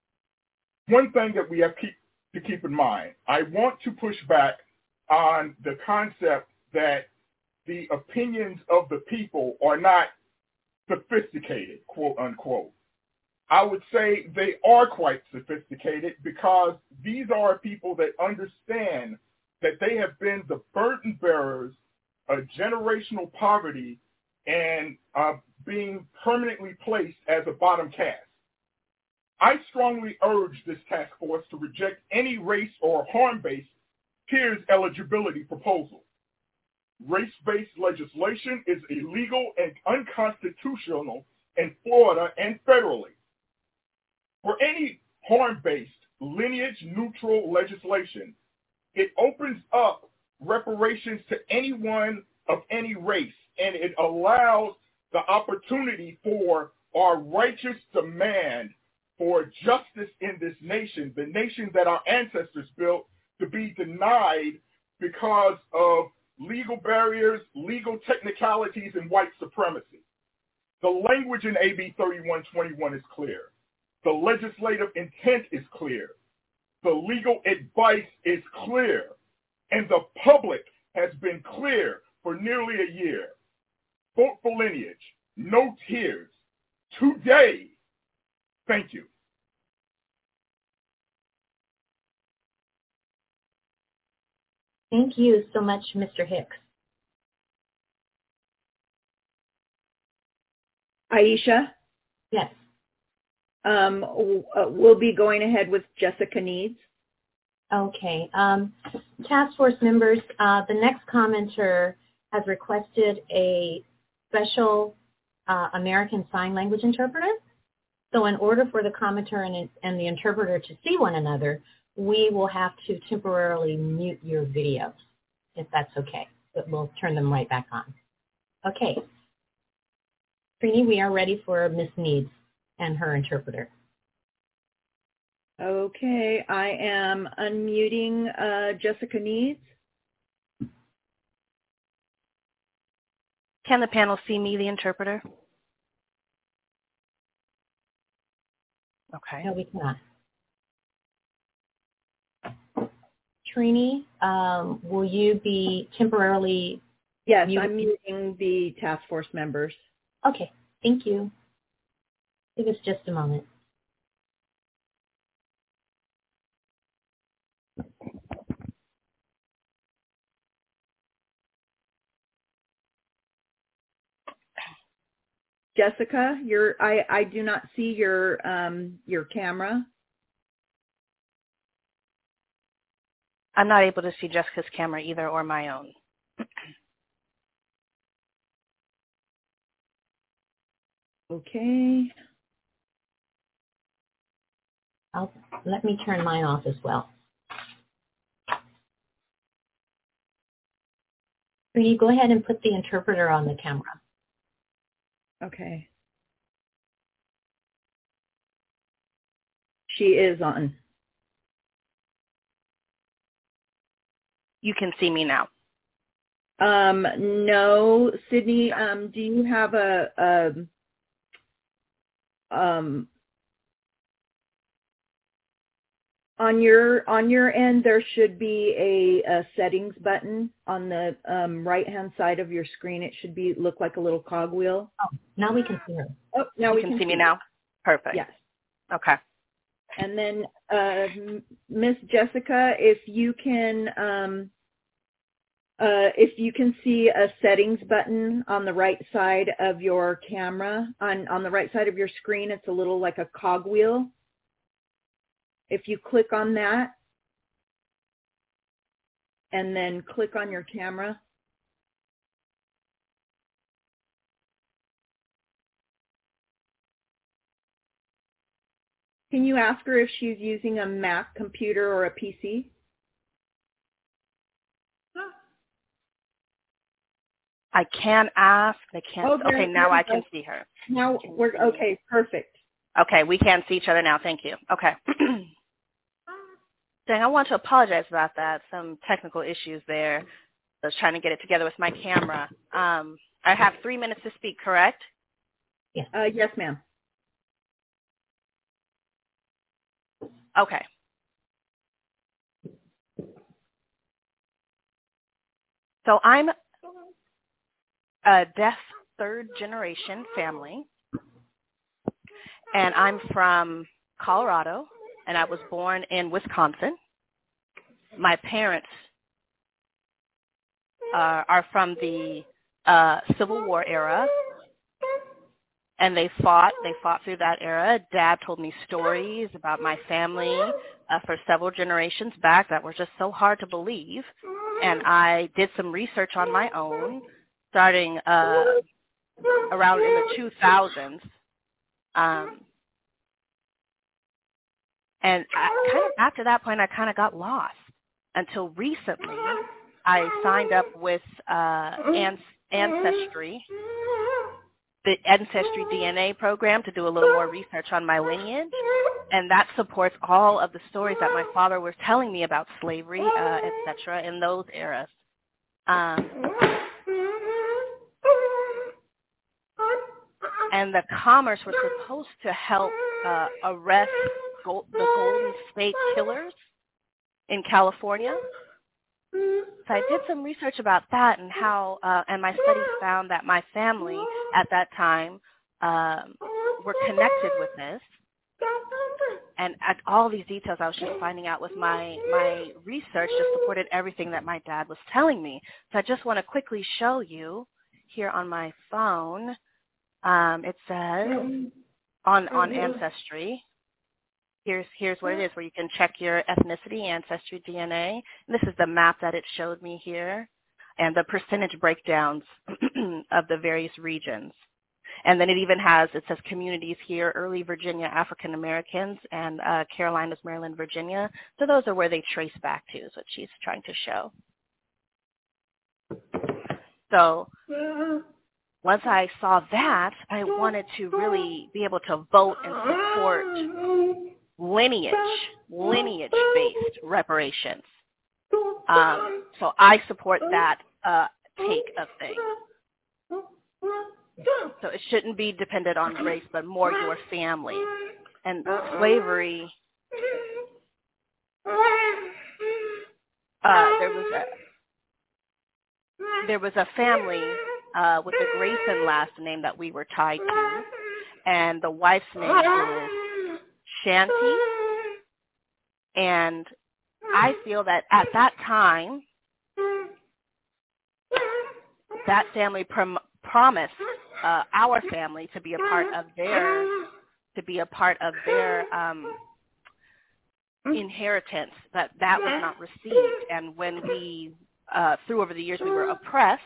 one thing that we have keep, to keep in mind, I want to push back on the concept that the opinions of the people are not sophisticated, quote unquote. I would say they are quite sophisticated because these are people that understand that they have been the burden bearers of generational poverty and uh, being permanently placed as a bottom caste. I strongly urge this task force to reject any race or harm-based peers eligibility proposal. Race-based legislation is illegal and unconstitutional in Florida and federally. For any harm-based, lineage-neutral legislation, it opens up reparations to anyone of any race, and it allows the opportunity for our righteous demand for justice in this nation, the nation that our ancestors built, to be denied because of legal barriers, legal technicalities, and white supremacy. The language in A B thirty-one twenty-one is clear. The legislative intent is clear. The legal advice is clear. And the public has been clear for nearly a year. Vote for lineage. No tears. Today. Thank you. Thank you so much, Mister Hicks. Aisha? Yes. Um, we'll be going ahead with Jessica Needs. Okay. Um, task force members, uh, the next commenter has requested a special uh, American Sign Language interpreter. So in order for the commenter and, and the interpreter to see one another, we will have to temporarily mute your videos, if that's okay. But we'll turn them right back on. Okay. Trini, we are ready for Miss Needs and her interpreter. Okay, I am unmuting uh, Jessica Needs. Can the panel see me, the interpreter? Okay. No, we cannot. Trini, um, will you be temporarily... Yes, muted? I'm muting the task force members. Okay, thank you. Give us just a moment. Jessica, your I, I do not see your um, your camera. I'm not able to see Jessica's camera either, or my own. Okay. I'll, let me turn mine off as well. Trini, go ahead and put the interpreter on the camera. Okay. She is on. You can see me now. Um, no, Sydney. Um, do you have a, a um on your on your end? There should be a, a settings button on the um, right hand side of your screen. It should be look like a little cogwheel. Oh, now we can see her. Oh, now you we can, can see see me her. now. Perfect. Yes. Okay. And then uh, Miss Jessica, if you can. Um, Uh, if you can see a settings button on the right side of your camera, on, on the right side of your screen, it's a little like a cogwheel. If you click on that and then click on your camera. Can you ask her if she's using a Mac computer or a P C? I can ask. I can't. Oh, there, okay, now there I can see her. Now we're okay. Perfect. Okay, we can see each other now. Thank you. Okay. Dang, I want to apologize about that. Some technical issues there. I was trying to get it together with my camera. Um, I have three minutes to speak, correct? Yes. Uh, yes, ma'am. Okay. So I'm a deaf third generation family, and I'm from Colorado, and I was born in Wisconsin. My parents uh, are from the uh, Civil War era, and they fought. They fought through that era. Dad told me stories about my family uh, for several generations back that were just so hard to believe, and I did some research on my own, starting uh, around in the two thousands. Um, and I, kind of after that point, I kind of got lost until recently. I signed up with uh, Ancestry, the Ancestry D N A program, to do a little more research on my lineage, and that supports all of the stories that my father was telling me about slavery, uh, et cetera, in those eras. Um, and the commerce was supposed to help uh, arrest gold, the Golden State Killers in California. So I did some research about that and how, uh, and my studies found that my family at that time um, were connected with this. And at all these details I was just finding out with my, my research just supported everything that my dad was telling me. So I just want to quickly show you here on my phone. Um, it says on, on Ancestry. Here's here's what it is, where you can check your ethnicity, Ancestry D N A. And this is the map that it showed me here, and the percentage breakdowns of the various regions. And then it even has, it says communities here, early Virginia African Americans, and uh, Carolinas, Maryland, Virginia. So those are where they trace back to, is what she's trying to show. So once I saw that, I wanted to really be able to vote and support lineage, lineage-based reparations. Um, so I support that uh, take of things. So it shouldn't be dependent on race, but more your family. And slavery, uh, there was a there was a family uh, with a Grayson last name that we were tied to, and the wife's name is Shanty. And I feel that at that time, that family prom- promised uh, our family to be a part of their to be a part of their um, inheritance. That that was not received, and when we uh, through over the years we were oppressed.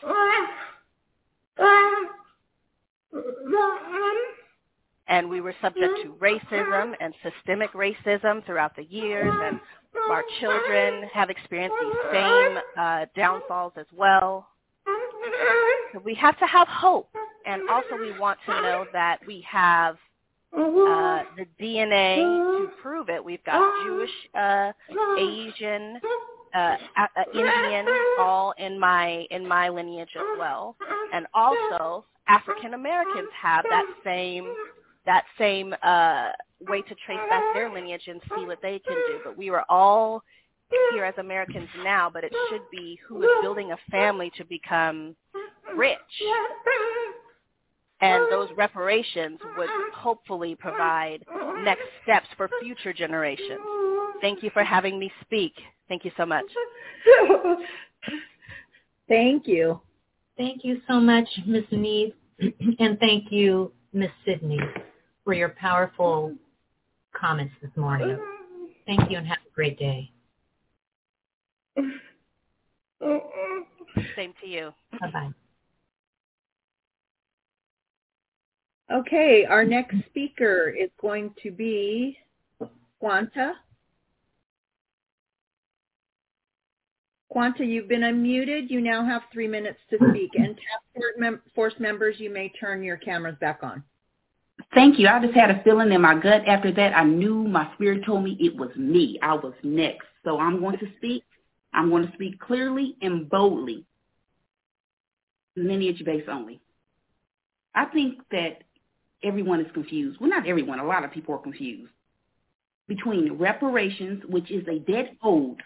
And we were subject to racism and systemic racism throughout the years, and our children have experienced these same uh, downfalls as well. So we have to have hope, and also we want to know that we have uh, the D N A to prove it. We've got Jewish, uh, Asian, uh, uh, Indian, all in my in my lineage as well, and also African Americans have that same that same uh, way to trace back their lineage and see what they can do. But we are all here as Americans now, but it should be who is building a family to become rich. And those reparations would hopefully provide next steps for future generations. Thank you for having me speak. Thank you so much. Thank you. Thank you so much, Miz Mead, and thank you, Miz Sidney, for your powerful comments this morning. Thank you and have a great day. Same to you. Bye-bye. Okay, our next speaker is going to be Quanta. Quanta, you've been unmuted. You now have three minutes to speak. And task force members, you may turn your cameras back on. Thank you. I just had a feeling in my gut after that. I knew my spirit told me it was me. I was next. So I'm going to speak. I'm going to speak clearly and boldly. Lineage-based only. I think that everyone is confused. Well, not everyone. A lot of people are confused between reparations, which is a debt owed,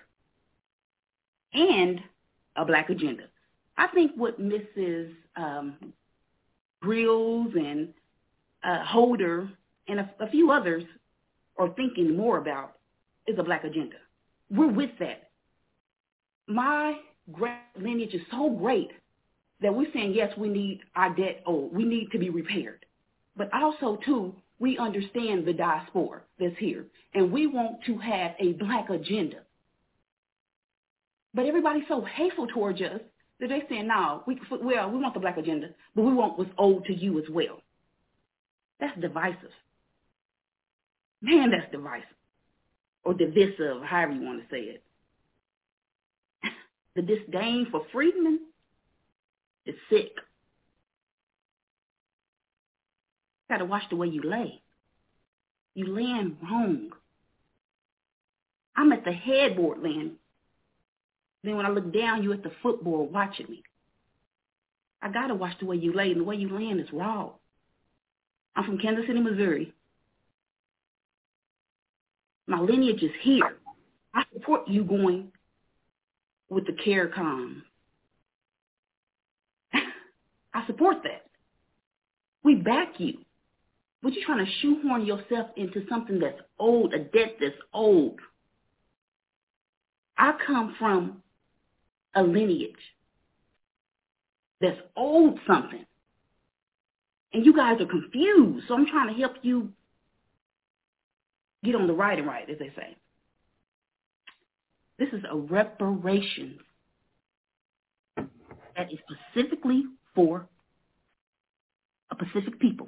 and a black agenda. I think what Missus Um, Grills and uh, Holder and a, a few others are thinking more about is a black agenda. We're with that. My lineage is so great that we're saying, yes, we need our debt owed. We need to be repaired. But also, too, we understand the diaspora that's here, and we want to have a black agenda. But everybody's so hateful towards us that they're saying, no, we, well, we want the black agenda, but we want what's owed to you as well. That's divisive. Man, that's divisive. Or divisive, however you want to say it. The disdain for freedmen is sick. You got to watch the way you lay. You laying wrong. I'm at the headboard laying. Then when I look down, you at the footboard watching me. I got to watch the way you lay, and the way you laying is raw. I'm from Kansas City, Missouri. My lineage is here. I support you going with the CARICOM. I support that. We back you. But you're trying to shoehorn yourself into something that's old, a debt that's old. I come from a lineage that's owed something. And you guys are confused. So I'm trying to help you get on the right and right, as they say. This is a reparation that is specifically for a Pacific people.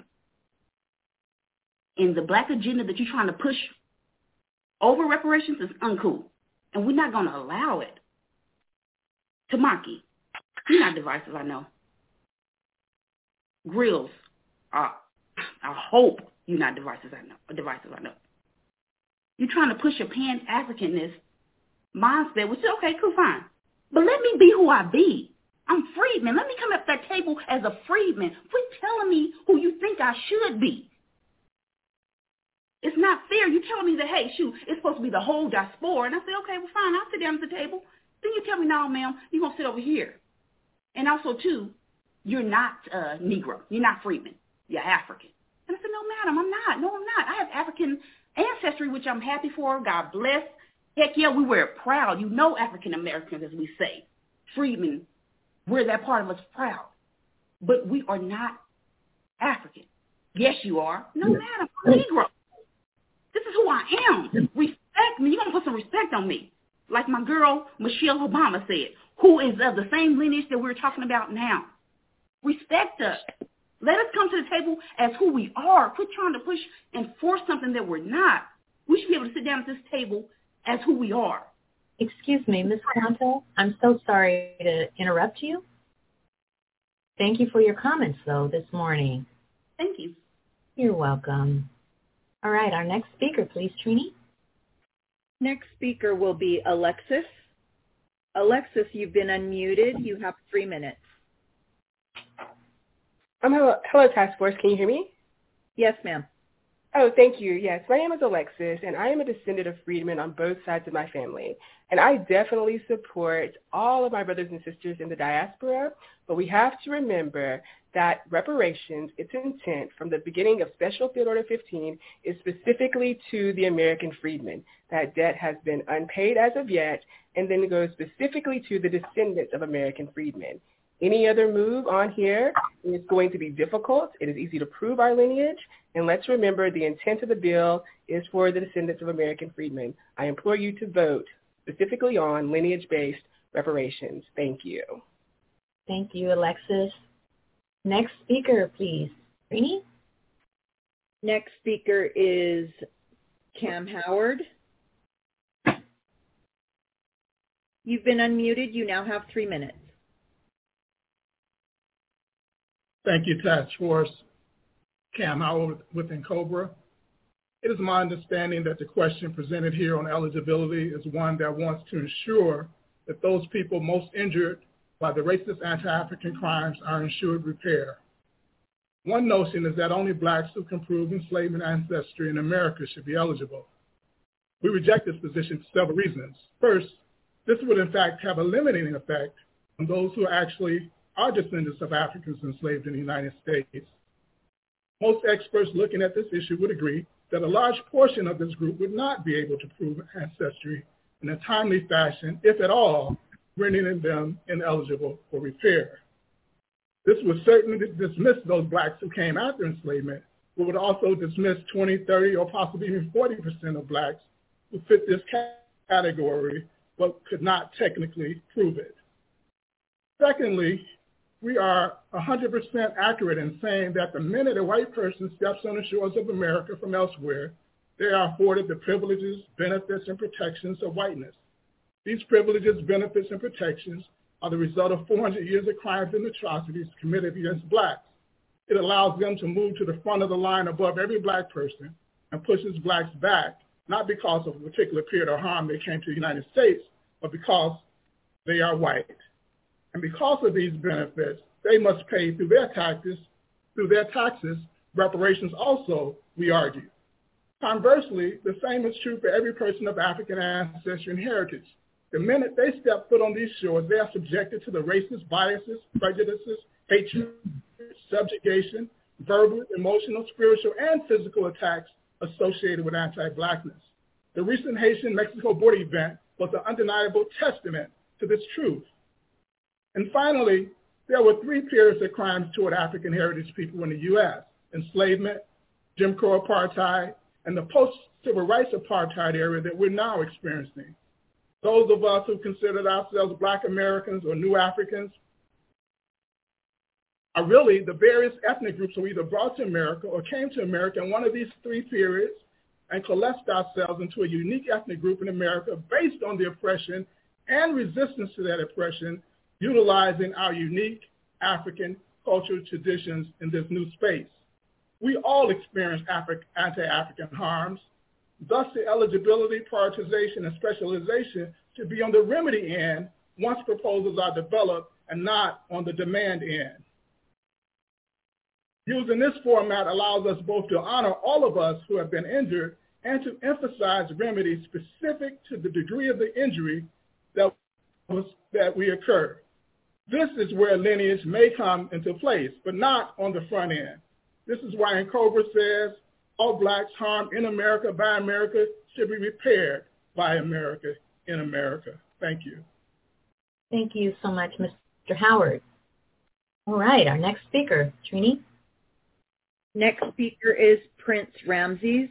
And the black agenda that you're trying to push over reparations is uncool. And we're not going to allow it. Tamaki, you're not divisive, I know. grills are, I hope you're not divisive, I know, divisive, I know. You're trying to push a pan-Africanness mindset, which is okay, cool, fine. But let me be who I be. I'm freedman. Let me come at that table as a freedman. Quit telling me who you think I should be. It's not fair. You're telling me that, hey, shoot, it's supposed to be the whole diaspora. And I say, okay, well, fine, I'll sit down at the table. Then you tell me, no, ma'am, you're going to sit over here. And also, too, you're not uh, Negro. You're not freedman. You're African. And I said, no, madam, I'm not. No, I'm not. I have African ancestry, which I'm happy for. God bless. Heck yeah, we wear it proud. You know African Americans, as we say. Freedmen, we're that part of us proud. But we are not African. Yes, you are. No, madam, I'm Negro. This is who I am. Respect me. You're going to put some respect on me. Like my girl, Michelle Obama said, who is of the same lineage that we're talking about now. Respect us. Let us come to the table as who we are. Quit trying to push and force something that we're not. We should be able to sit down at this table as who we are. Excuse me, Miz Quanto, I'm so sorry to interrupt you. Thank you for your comments, though, this morning. Thank you. You're welcome. All right, our next speaker, please, Trini. Next speaker will be Alexis. Alexis, you've been unmuted. You have three minutes. Um, hello, hello, Task Force. Can you hear me? Yes, ma'am. Oh, thank you. Yes, my name is Alexis, and I am a descendant of freedmen on both sides of my family. And I definitely support all of my brothers and sisters in the diaspora, but we have to remember that reparations, its intent from the beginning of Special Field Order fifteen, is specifically to the American freedmen. That debt has been unpaid as of yet, and then goes specifically to the descendants of American freedmen. Any other move on here is going to be difficult. It is easy to prove our lineage. And let's remember the intent of the bill is for the descendants of American freedmen. I implore you to vote specifically on lineage-based reparations. Thank you. Thank you, Alexis. Next speaker, please. Trini? Next speaker is Cam Howard. You've been unmuted. You now have three minutes. Thank you, Task Force. Cam Howard with Cobra. It is my understanding that the question presented here on eligibility is one that wants to ensure that those people most injured by the racist anti-African crimes are ensured repair. One notion is that only blacks who can prove enslavement ancestry in America should be eligible. We reject this position for several reasons. First, this would in fact have a limiting effect on those who actually are descendants of Africans enslaved in the United States. Most experts looking at this issue would agree that a large portion of this group would not be able to prove ancestry in a timely fashion, if at all, rendering them ineligible for repair. This would certainly dismiss those blacks who came after enslavement, but would also dismiss twenty, thirty, or possibly even forty percent of blacks who fit this category but could not technically prove it. Secondly, we are one hundred percent accurate in saying that the minute a white person steps on the shores of America from elsewhere, they are afforded the privileges, benefits, and protections of whiteness. These privileges, benefits, and protections are the result of four hundred years of crimes and atrocities committed against blacks. It allows them to move to the front of the line above every black person and pushes blacks back, not because of a particular period of harm they came to the United States, but because they are white. And because of these benefits, they must pay through their taxes, through their taxes, reparations also, we argue. Conversely, the same is true for every person of African ancestry and heritage. The minute they step foot on these shores, they are subjected to the racist biases, prejudices, hatred, subjugation, verbal, emotional, spiritual, and physical attacks associated with anti-blackness. The recent Haitian-Mexico border event was an undeniable testament to this truth. And finally, there were three periods of crimes toward African heritage people in the U S: enslavement, Jim Crow apartheid, and the post-civil rights apartheid era that we're now experiencing. Those of us who considered ourselves Black Americans or New Africans are really the various ethnic groups who either brought to America or came to America in one of these three periods and coalesced ourselves into a unique ethnic group in America based on the oppression and resistance to that oppression, utilizing our unique African cultural traditions in this new space. We all experience Afri- anti-African harms. Thus, the eligibility, prioritization, and specialization should be on the remedy end once proposals are developed and not on the demand end. Using this format allows us both to honor all of us who have been injured and to emphasize remedies specific to the degree of the injury that, was, that we occurred. This is where lineage may come into place, but not on the front end. This is why NCOBRA says all blacks harmed in America by America should be repaired by America in America. Thank you. Thank you so much, Mister Howard. All right, our next speaker, Trini. Next speaker is Prince Ramses.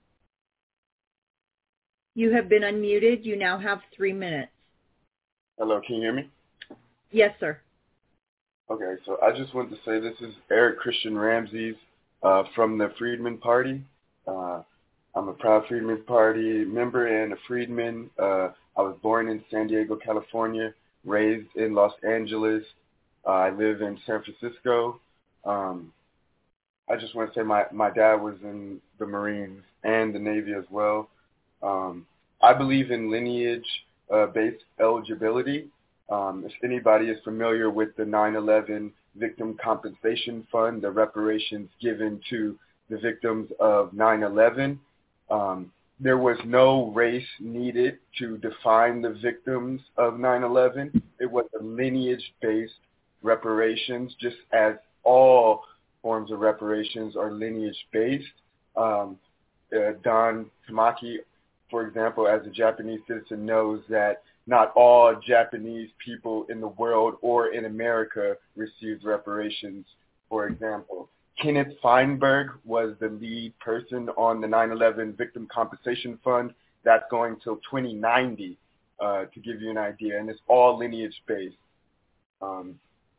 You have been unmuted. You now have three minutes. Hello, can you hear me? Yes, sir. Okay, so I just wanted to say this is Eric Christian Ramses uh, from the Freedmen Party. Uh, I'm a proud Freedmen Party member and a Freedman. Uh, I was born in San Diego, California, raised in Los Angeles. Uh, I live in San Francisco. Um, I just want to say my, my dad was in the Marines and the Navy as well. Um, I believe in lineage-based uh, eligibility. Um, if anybody is familiar with the nine eleven Victim Compensation Fund, the reparations given to the victims of nine eleven, um, there was no race needed to define the victims of nine eleven. It was a lineage-based reparations, just as all forms of reparations are lineage-based. Um, uh, Don Tamaki, for example, as a Japanese citizen, knows that not all Japanese people in the world or in America received reparations, for example. Kenneth Feinberg was the lead person on the nine eleven Victim Compensation Fund. That's going till twenty ninety, uh, to give you an idea, and it's all lineage-based. Um,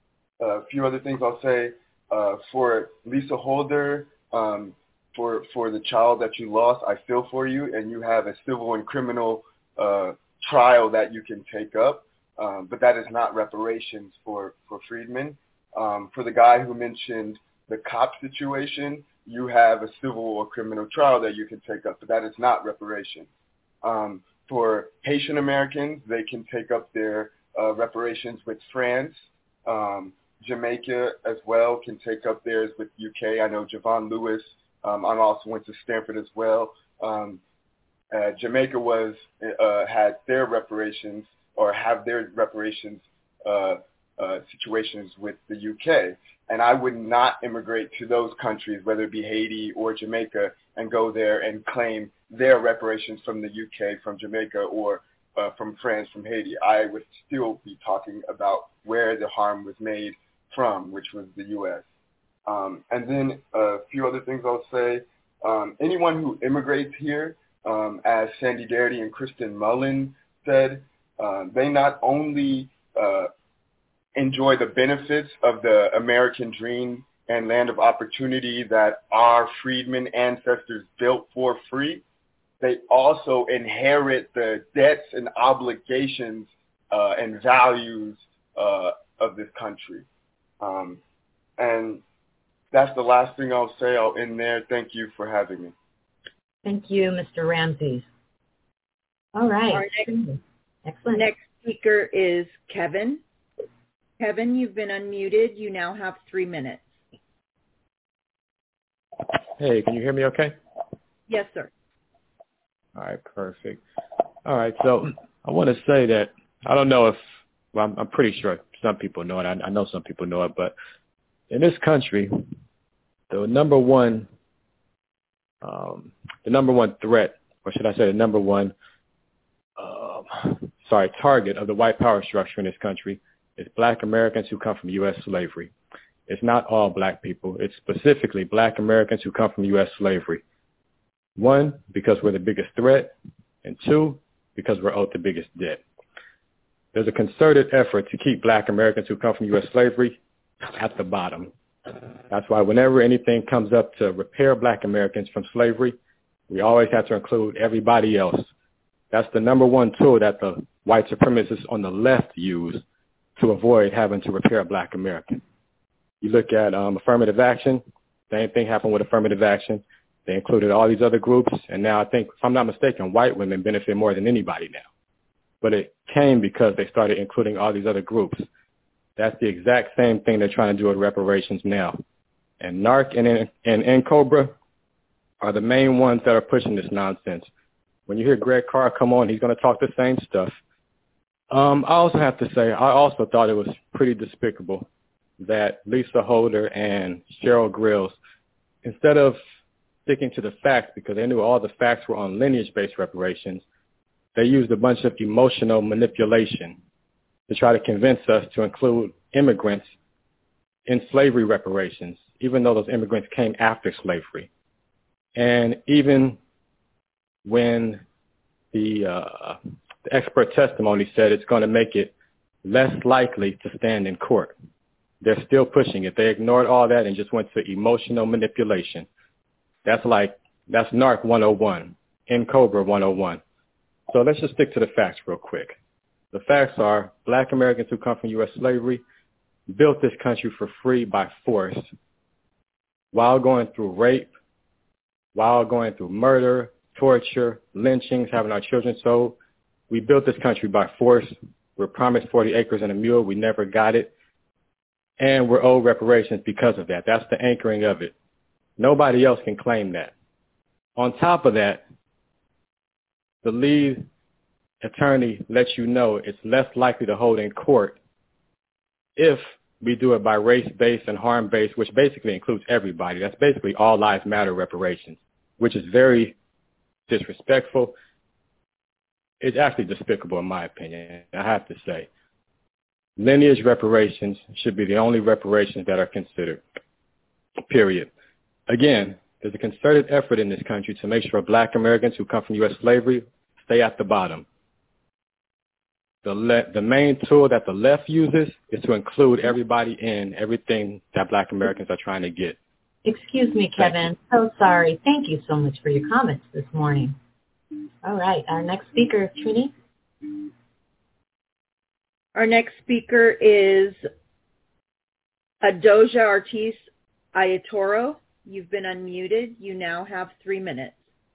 a few other things I'll say. Uh, for Lisa Holder, um, for for the child that you lost, I feel for you, and you have a civil and criminal uh, trial that you can take up, um, but that is not reparations for, for Freedmen. Um, for the guy who mentioned the cop situation, you have a civil or criminal trial that you can take up, but that is not reparation. Um, for Haitian Americans, they can take up their uh, reparations with France. Um, Jamaica as well can take up theirs with U K. I know Javon Lewis. Um, I also went to Stanford as well. Um, uh, Jamaica was uh, had their reparations or have their reparations uh, uh, situations with the U K. And I would not immigrate to those countries, whether it be Haiti or Jamaica, and go there and claim their reparations from the U K, from Jamaica, or uh, from France, from Haiti. I would still be talking about where the harm was made from, which was the U S. Um, and then a few other things I'll say. Um, anyone who immigrates here, um, as Sandy Darity and Kristen Mullen said, uh, they not only uh, enjoy the benefits of the American dream and land of opportunity that our freedmen ancestors built for free, they also inherit the debts and obligations uh, and values uh, of this country. Um, and that's the last thing I'll say. I'll end there. Thank you for having me. Thank you, Mister Ramses. All right. Our next, Excellent. Next speaker is Kevin. Kevin, you've been unmuted. You now have three minutes. Hey, can you hear me okay? Yes, sir. All right, perfect. All right, so I want to say that I don't know if, well, I'm, I'm pretty sure some people know it. I, I know some people know it, but in this country, the number one, um, the number one threat, or should I say the number one, uh, sorry, target of the white power structure in this country is black Americans who come from U S slavery. It's not all black people. It's specifically black Americans who come from U S slavery. One, because we're the biggest threat, and two, because we're owed the biggest debt. There's a concerted effort to keep black Americans who come from U S slavery at the bottom. That's why whenever anything comes up to repair black Americans from slavery, we always have to include everybody else. That's the number one tool that the white supremacists on the left use to avoid having to repair black Americans. You look at um, affirmative action, same thing happened with affirmative action. They included all these other groups, and now I think, if I'm not mistaken, white women benefit more than anybody now. But it came because they started including all these other groups. That's the exact same thing they're trying to do with reparations now. And NARC and, and, and NCOBRA are the main ones that are pushing this nonsense. When you hear Greg Carr come on, he's going to talk the same stuff. Um, I also have to say, I also thought it was pretty despicable that Lisa Holder and Cheryl Grills, instead of sticking to the facts, because they knew all the facts were on lineage-based reparations, they used a bunch of emotional manipulation to try to convince us to include immigrants in slavery reparations, even though those immigrants came after slavery. And even when the, uh, the expert testimony said it's going to make it less likely to stand in court, they're still pushing it. They ignored all that and just went to emotional manipulation. That's like, that's NARC one oh one, NCOBRA one oh one. So let's just stick to the facts real quick. The facts are black Americans who come from U S slavery built this country for free by force while going through rape, while going through murder, torture, lynchings, having our children sold. We built this country by force. We're promised forty acres and a mule. We never got it. And we're owed reparations because of that. That's the anchoring of it. Nobody else can claim that. On top of that, the lead attorney lets you know it's less likely to hold in court if we do it by race-based and harm-based, which basically includes everybody. That's basically all lives matter reparations, which is very disrespectful. It's actually despicable in my opinion, I have to say. Lineage reparations should be the only reparations that are considered, period. Again, there's a concerted effort in this country to make sure black Americans who come from U S slavery stay at the bottom. The, le- the main tool that the left uses is to include everybody in everything that black Americans are trying to get. Excuse me, Kevin. So sorry. Thank you so much for your comments this morning. All right. Our next speaker is Trini. Our next speaker is Adoja Ortiz Ayatoro. You've been unmuted. You now have three minutes.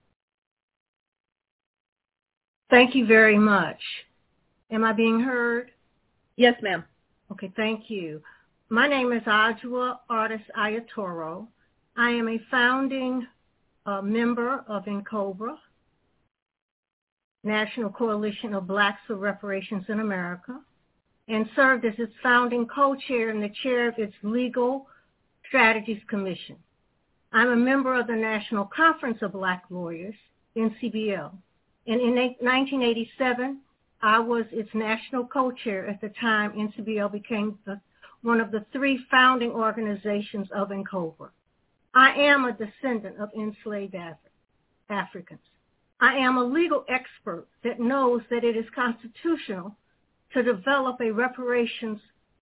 Thank you very much. Am I being heard? Yes, ma'am. Okay, thank you. My name is Adjoa Ortiz Ayatoro. I am a founding uh, member of NCOBRA, National Coalition of Blacks for Reparations in America, and served as its founding co-chair and the chair of its Legal Strategies Commission. I'm a member of the National Conference of Black Lawyers, N C B L, and in nineteen eighty-seven, I was its national co-chair at the time N C B L became the, one of the three founding organizations of NCOBRA. I am a descendant of enslaved Af- Africans. I am a legal expert that knows that it is constitutional to develop a reparations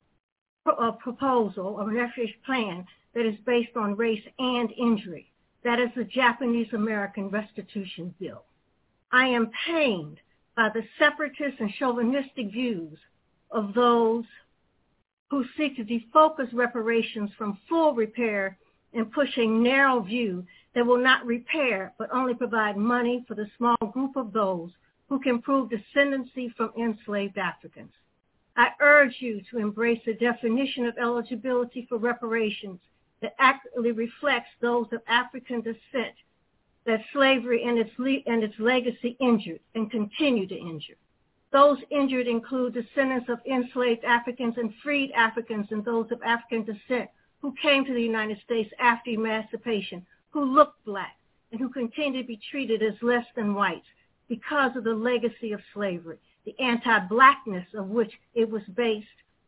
pro- uh, proposal or a reparations plan that is based on race and injury. That is the Japanese American Restitution Bill. I am pained by the separatist and chauvinistic views of those who seek to defocus reparations from full repair and push a narrow view that will not repair but only provide money for the small group of those who can prove descendancy from enslaved Africans. I urge you to embrace a definition of eligibility for reparations that accurately reflects those of African descent that slavery and its, le- and its legacy injured and continue to injure. Those injured include descendants of enslaved Africans and freed Africans and those of African descent who came to the United States after emancipation, who looked black, and who continue to be treated as less than whites because of the legacy of slavery, the anti-blackness of which it was based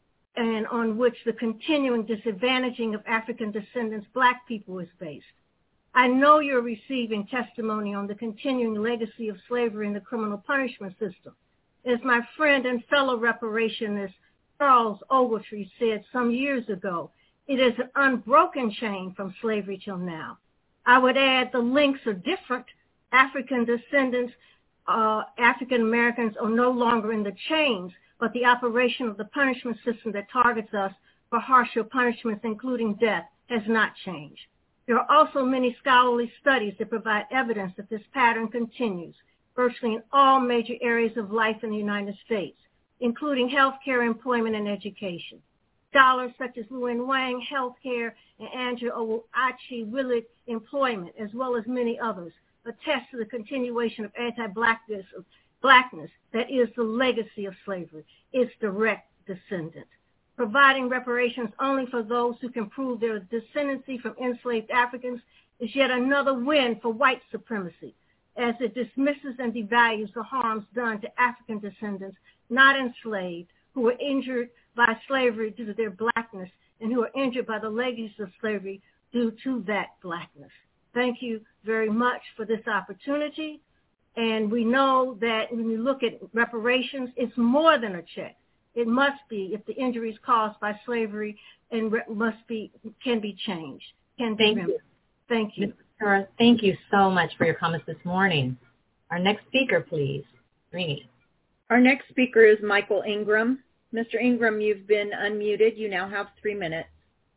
and on which the continuing disadvantaging of African descendants black people is based. I know you're receiving testimony on the continuing legacy of slavery in the criminal punishment system. As my friend and fellow reparationist Charles Ogletree said some years ago, it is an unbroken chain from slavery till now. I would add the links are different. African descendants, uh, African Americans are no longer in the chains, but the operation of the punishment system that targets us for harsher punishments, including death, has not changed. There are also many scholarly studies that provide evidence that this pattern continues virtually in all major areas of life in the United States, including healthcare, employment, and education. Scholars such as Luen Wang, healthcare, and Andrew Owachi Willett, employment, as well as many others, attest to the continuation of anti-blackness of blackness that is the legacy of slavery, its direct descendant. Providing reparations only for those who can prove their descendancy from enslaved Africans is yet another win for white supremacy, as it dismisses and devalues the harms done to African descendants not enslaved, who were injured by slavery due to their blackness and who are injured by the legacy of slavery due to that blackness. Thank you very much for this opportunity. And we know that when you look at reparations, it's more than a check. It must be, if the injuries caused by slavery and re- must be, can be changed. Can be Thank remembered. you. Thank you. Miz Ventura, thank you so much for your comments this morning. Our next speaker, please. Rini. Our next speaker is Michael Ingram. Mister Ingram, you've been unmuted. You now have three minutes.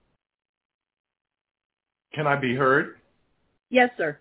Can I be heard? Yes, sir.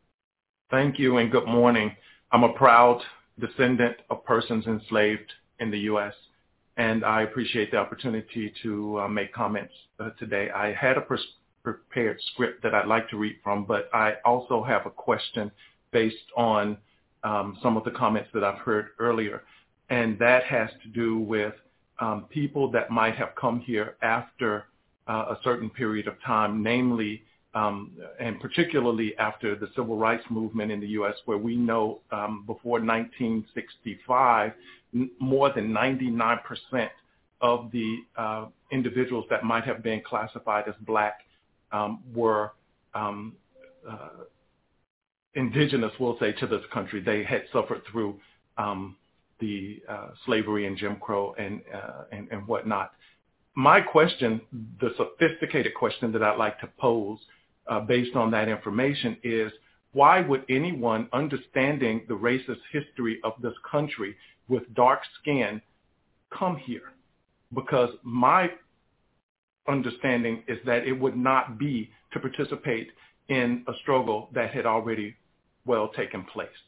Thank you and good morning. I'm a proud descendant of persons enslaved in the U S, and I appreciate the opportunity to uh, make comments uh, today. I had a pres- prepared script that I'd like to read from, but I also have a question based on um, some of the comments that I've heard earlier, and that has to do with um, people that might have come here after uh, a certain period of time, namely Um, and particularly after the civil rights movement in the U S, where we know um, before nineteen sixty-five, n- more than ninety-nine percent of the uh, individuals that might have been classified as black um, were um, uh, indigenous, we'll say, to this country. They had suffered through um, the uh, slavery and Jim Crow and, uh, and, and whatnot. My question, the sophisticated question that I'd like to pose Uh, based on that information is, why would anyone understanding the racist history of this country with dark skin come here? Because my understanding is that it would not be to participate in a struggle that had already well taken place.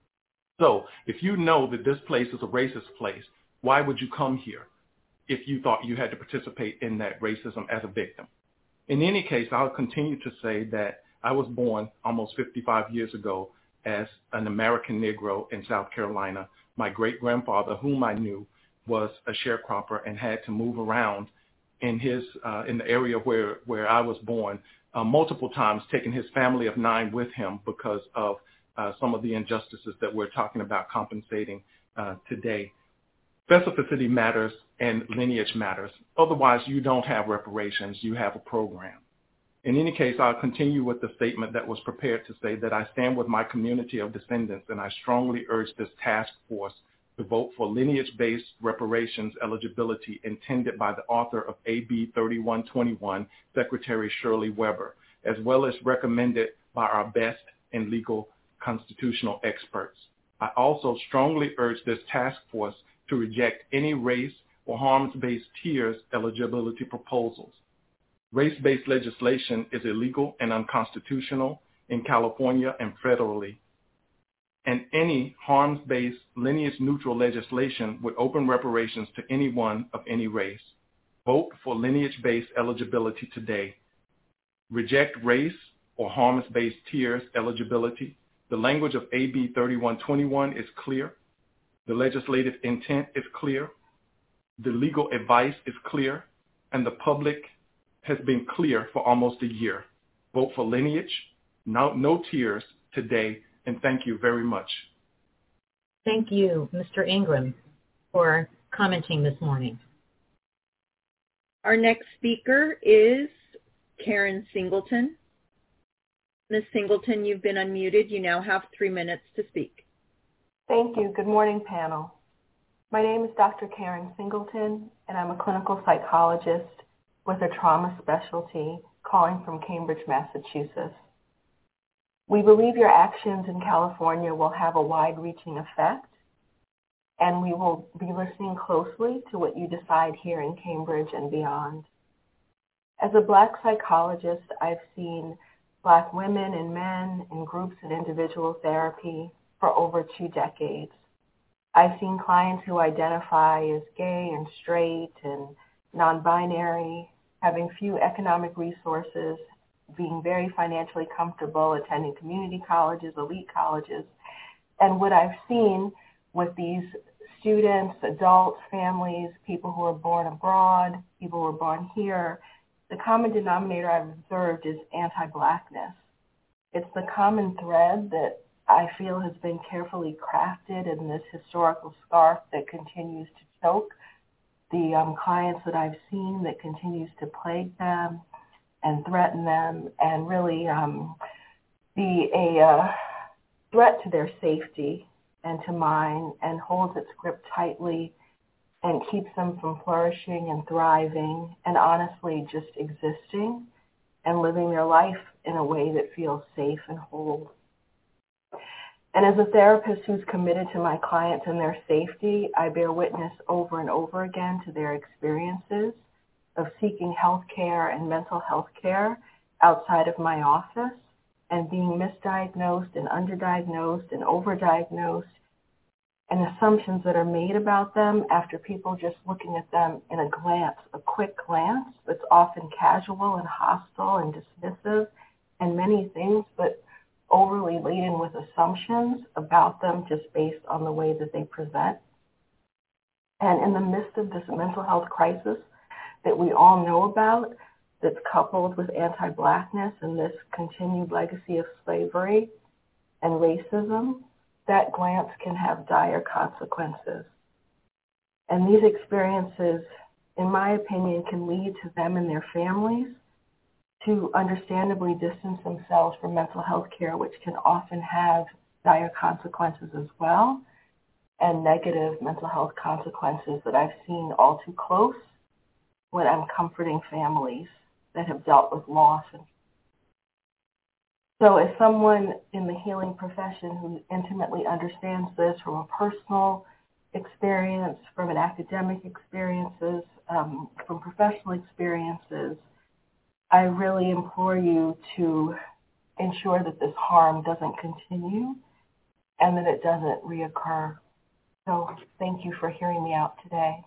So if you know that this place is a racist place, why would you come here if you thought you had to participate in that racism as a victim? In any case, I'll continue to say that I was born almost fifty-five years ago as an American Negro in South Carolina. My great-grandfather, whom I knew, was a sharecropper and had to move around in his uh, in the area where, where I was born uh, multiple times, taking his family of nine with him because of uh, some of the injustices that we're talking about compensating uh, today. Specificity matters and lineage matters. Otherwise, you don't have reparations. You have a program. In any case, I'll continue with the statement that was prepared to say that I stand with my community of descendants, and I strongly urge this task force to vote for lineage-based reparations eligibility intended by the author of A B thirty-one twenty-one, Secretary Shirley Weber, as well as recommended by our best and legal constitutional experts. I also strongly urge this task force to reject any race or harms-based tiers eligibility proposals. Race-based legislation is illegal and unconstitutional in California and federally, and any harms-based lineage-neutral legislation would open reparations to anyone of any race. Vote for lineage-based eligibility today. Reject race or harms-based tiers eligibility. The language of A B thirty-one twenty-one is clear. The legislative intent is clear, the legal advice is clear, and the public has been clear for almost a year. Vote for lineage, no, no tiers today, and thank you very much. Thank you, Mister Ingram, for commenting this morning. Our next speaker is Karen Singleton. Miz Singleton, you've been unmuted. You now have three minutes to speak. Thank you. Good morning, panel. My name is Doctor Karen Singleton, and I'm a clinical psychologist with a trauma specialty calling from Cambridge, Massachusetts. We believe your actions in California will have a wide-reaching effect, and we will be listening closely to what you decide here in Cambridge and beyond. As a Black psychologist, I've seen Black women and men in groups and individual therapy for over two decades. I've seen clients who identify as gay and straight and non-binary, having few economic resources, being very financially comfortable, attending community colleges, elite colleges. And what I've seen with these students, adults, families, people who are born abroad, people who are born here, the common denominator I've observed is anti-Blackness. It's the common thread that I feel has been carefully crafted in this historical scarf that continues to choke the um, clients that I've seen, that continues to plague them and threaten them and really um, be a uh, threat to their safety and to mine, and holds its grip tightly and keeps them from flourishing and thriving and honestly just existing and living their life in a way that feels safe and whole. And as a therapist who's committed to my clients and their safety, I bear witness over and over again to their experiences of seeking health care and mental health care outside of my office and being misdiagnosed and underdiagnosed and overdiagnosed, and assumptions that are made about them after people just looking at them in a glance, a quick glance that's often casual and hostile and dismissive and many things, but overly laden with assumptions about them just based on the way that they present. And in the midst of this mental health crisis that we all know about, that's coupled with anti-Blackness and this continued legacy of slavery and racism, that glance can have dire consequences. And these experiences, in my opinion, can lead to them and their families to understandably distance themselves from mental health care, which can often have dire consequences as well, and negative mental health consequences that I've seen all too close when I'm comforting families that have dealt with loss. And so as someone in the healing profession who intimately understands this from a personal experience, from an academic experiences, um, from professional experiences, I really implore you to ensure that this harm doesn't continue and that it doesn't reoccur. So thank you for hearing me out today.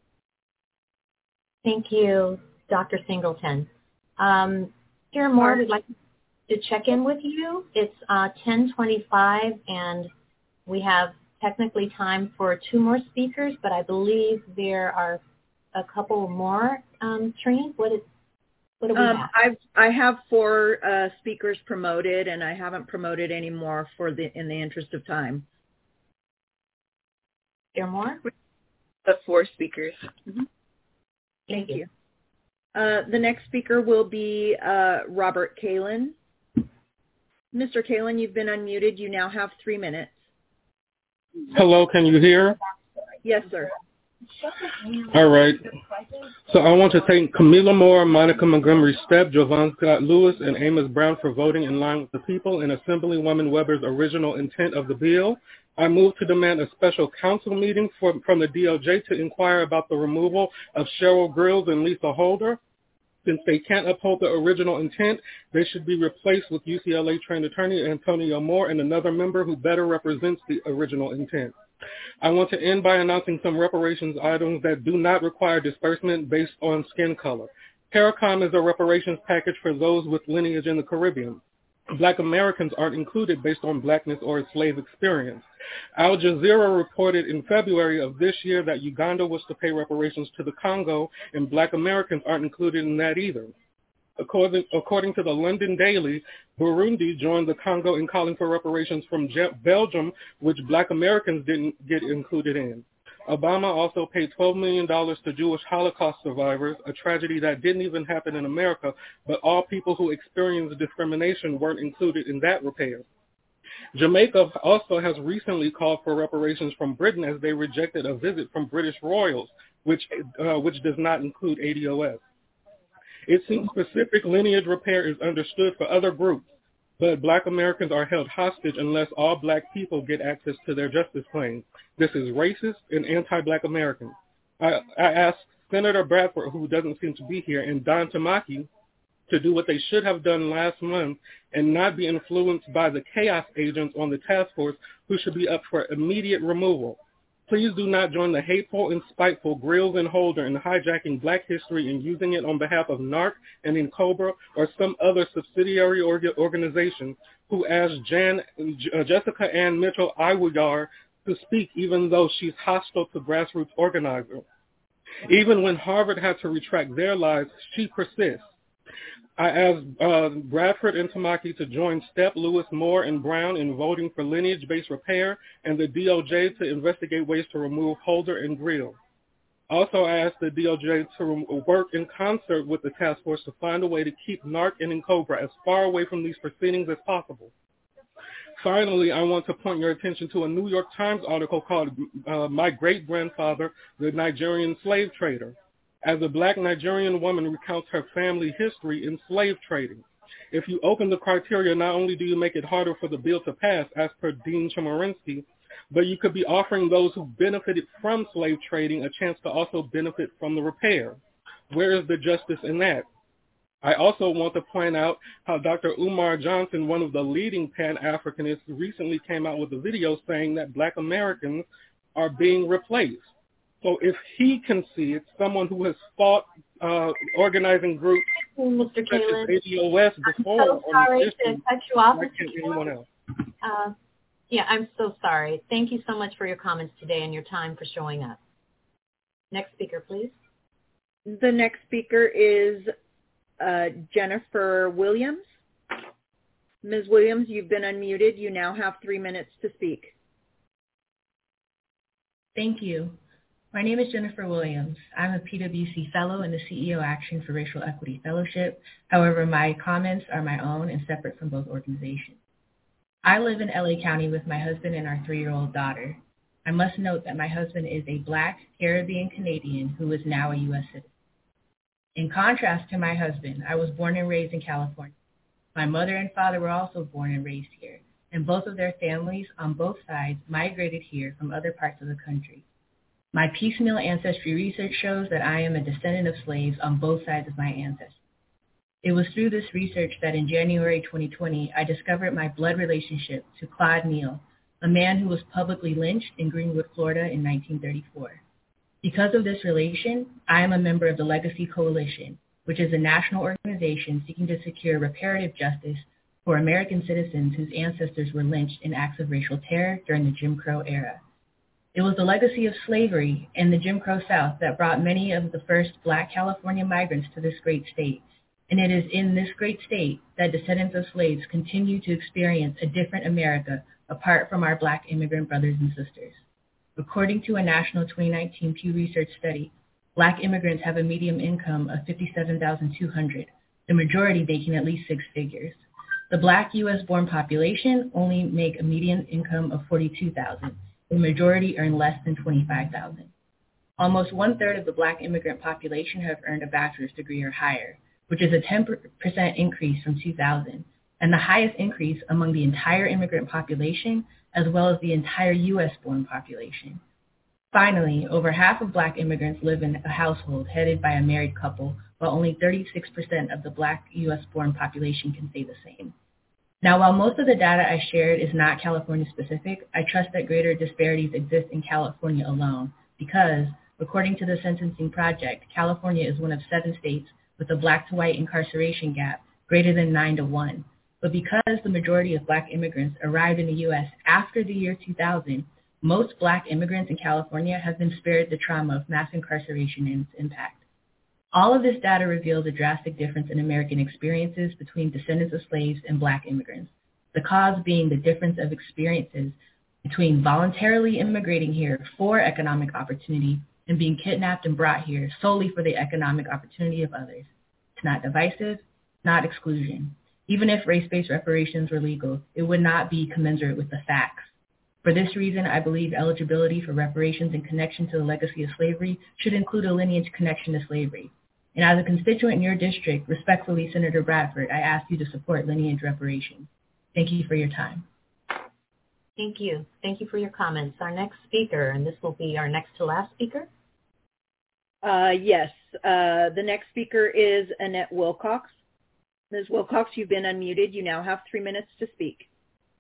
Thank you, Doctor Singleton. Um, Chair Moore, we'd like to check in with you. It's uh, ten twenty-five, and we have technically time for two more speakers, but I believe there are a couple more. Um, Trine, what is What do we um, have? I've, I have four uh, speakers promoted, and I haven't promoted any more for the in the interest of time. There more? The four speakers. Mm-hmm. Thank, Thank you. you. Uh, the next speaker will be uh, Robert Kalin. Mister Kalin, you've been unmuted. You now have three minutes. Hello, can you hear? Yes, sir. All right. So I want to thank Camila Moore, Monica Montgomery Stepp, Jovan Scott Lewis, and Amos Brown for voting in line with the people and Assemblywoman Weber's original intent of the bill. I move to demand a special council meeting for, from the D O J to inquire about the removal of Cheryl Grills and Lisa Holder. Since they can't uphold the original intent, they should be replaced with U C L A-trained attorney Antonio Moore and another member who better represents the original intent. I want to end by announcing some reparations items that do not require disbursement based on skin color. CARICOM is a reparations package for those with lineage in the Caribbean. Black Americans aren't included based on blackness or slave experience. Al Jazeera reported in February of this year that Uganda was to pay reparations to the Congo, and Black Americans aren't included in that either. According, according to the London Daily, Burundi joined the Congo in calling for reparations from Je- Belgium, which Black Americans didn't get included in. Obama also paid twelve million dollars to Jewish Holocaust survivors, a tragedy that didn't even happen in America, but all people who experienced discrimination weren't included in that repair. Jamaica also has recently called for reparations from Britain as they rejected a visit from British royals, which, uh, which does not include A D O S. It seems specific lineage repair is understood for other groups, but Black Americans are held hostage unless all Black people get access to their justice claims. This is racist and anti-Black American. I, I ask Senator Bradford, who doesn't seem to be here, and Don Tamaki to do what they should have done last month and not be influenced by the chaos agents on the task force who should be up for immediate removal. Please do not join the hateful and spiteful Grills and Holder in hijacking Black history and using it on behalf of NARC and NCOBRA or some other subsidiary orga- organization who asked Jan, uh, Jessica Ann Mitchell Iwuyar to speak even though she's hostile to grassroots organizers. Even when Harvard had to retract their lies, she persists. I asked uh, Bradford and Tamaki to join Stepp, Lewis, Moore, and Brown in voting for lineage-based repair and the D O J to investigate ways to remove Holder and Grill. Also, I asked the D O J to re- work in concert with the task force to find a way to keep NARC and NCOBRA as far away from these proceedings as possible. Finally, I want to point your attention to a New York Times article called uh, My Great-Grandfather, the Nigerian Slave Trader. As a Black Nigerian woman recounts her family history in slave trading. If you open the criteria, not only do you make it harder for the bill to pass, as per Dean Chemerinsky, but you could be offering those who benefited from slave trading a chance to also benefit from the repair. Where is the justice in that? I also want to point out how Doctor Umar Johnson, one of the leading Pan-Africanists, recently came out with a video saying that Black Americans are being replaced. So if he can see it, someone who has fought uh, organizing groups Mister such Kalen, as A D O S before, I'm so sorry on to cut you off. why can't anyone else? Uh, yeah, I'm so sorry. Thank you so much for your comments today and your time for showing up. Next speaker, please. The next speaker is uh, Jennifer Williams. Miz Williams, you've been unmuted. You now have three minutes to speak. Thank you. My name is Jennifer Williams. I'm a P W C Fellow in the C E O Action for Racial Equity Fellowship. However, my comments are my own and separate from both organizations. I live in L A County with my husband and our three-year-old daughter. I must note that my husband is a Black Caribbean Canadian who is now a U S citizen. In contrast to my husband, I was born and raised in California. My mother and father were also born and raised here, and both of their families on both sides migrated here from other parts of the country. My piecemeal ancestry research shows that I am a descendant of slaves on both sides of my ancestry. It was through this research that in January twenty twenty, I discovered my blood relationship to Claude Neal, a man who was publicly lynched in Greenwood, Florida in nineteen thirty-four. Because of this relation, I am a member of the Legacy Coalition, which is a national organization seeking to secure reparative justice for American citizens whose ancestors were lynched in acts of racial terror during the Jim Crow era. It was the legacy of slavery and the Jim Crow South that brought many of the first Black California migrants to this great state, and it is in this great state that descendants of slaves continue to experience a different America apart from our Black immigrant brothers and sisters. According to a national twenty nineteen Pew Research study, Black immigrants have a median income of fifty-seven thousand two hundred dollars, the majority making at least six figures. The Black U S-born population only make a median income of forty-two thousand dollars. The majority earn less than twenty-five thousand dollars. Almost one-third of the Black immigrant population have earned a bachelor's degree or higher, which is a ten percent increase from two thousand, and the highest increase among the entire immigrant population, as well as the entire U S-born population. Finally, over half of Black immigrants live in a household headed by a married couple, while only thirty-six percent of the Black U S-born population can say the same. Now, while most of the data I shared is not California-specific, I trust that greater disparities exist in California alone because, according to the Sentencing Project, California is one of seven states with a Black-to-white incarceration gap greater than nine to one. But because the majority of Black immigrants arrived in the U S after the year two thousand, most Black immigrants in California have been spared the trauma of mass incarceration and its impact. All of this data reveals a drastic difference in American experiences between descendants of slaves and Black immigrants, the cause being the difference of experiences between voluntarily immigrating here for economic opportunity and being kidnapped and brought here solely for the economic opportunity of others. It's not divisive, not exclusion. Even if race-based reparations were legal, it would not be commensurate with the facts. For this reason, I believe eligibility for reparations in connection to the legacy of slavery should include a lineage connection to slavery. And as a constituent in your district, respectfully, Senator Bradford, I ask you to support lineage reparations. Thank you for your time. Thank you. Thank you for your comments. Our next speaker, and this will be our next to last speaker. Uh, yes. Uh, the next speaker is Annette Wilcox. Miz Wilcox, you've been unmuted. You now have three minutes to speak.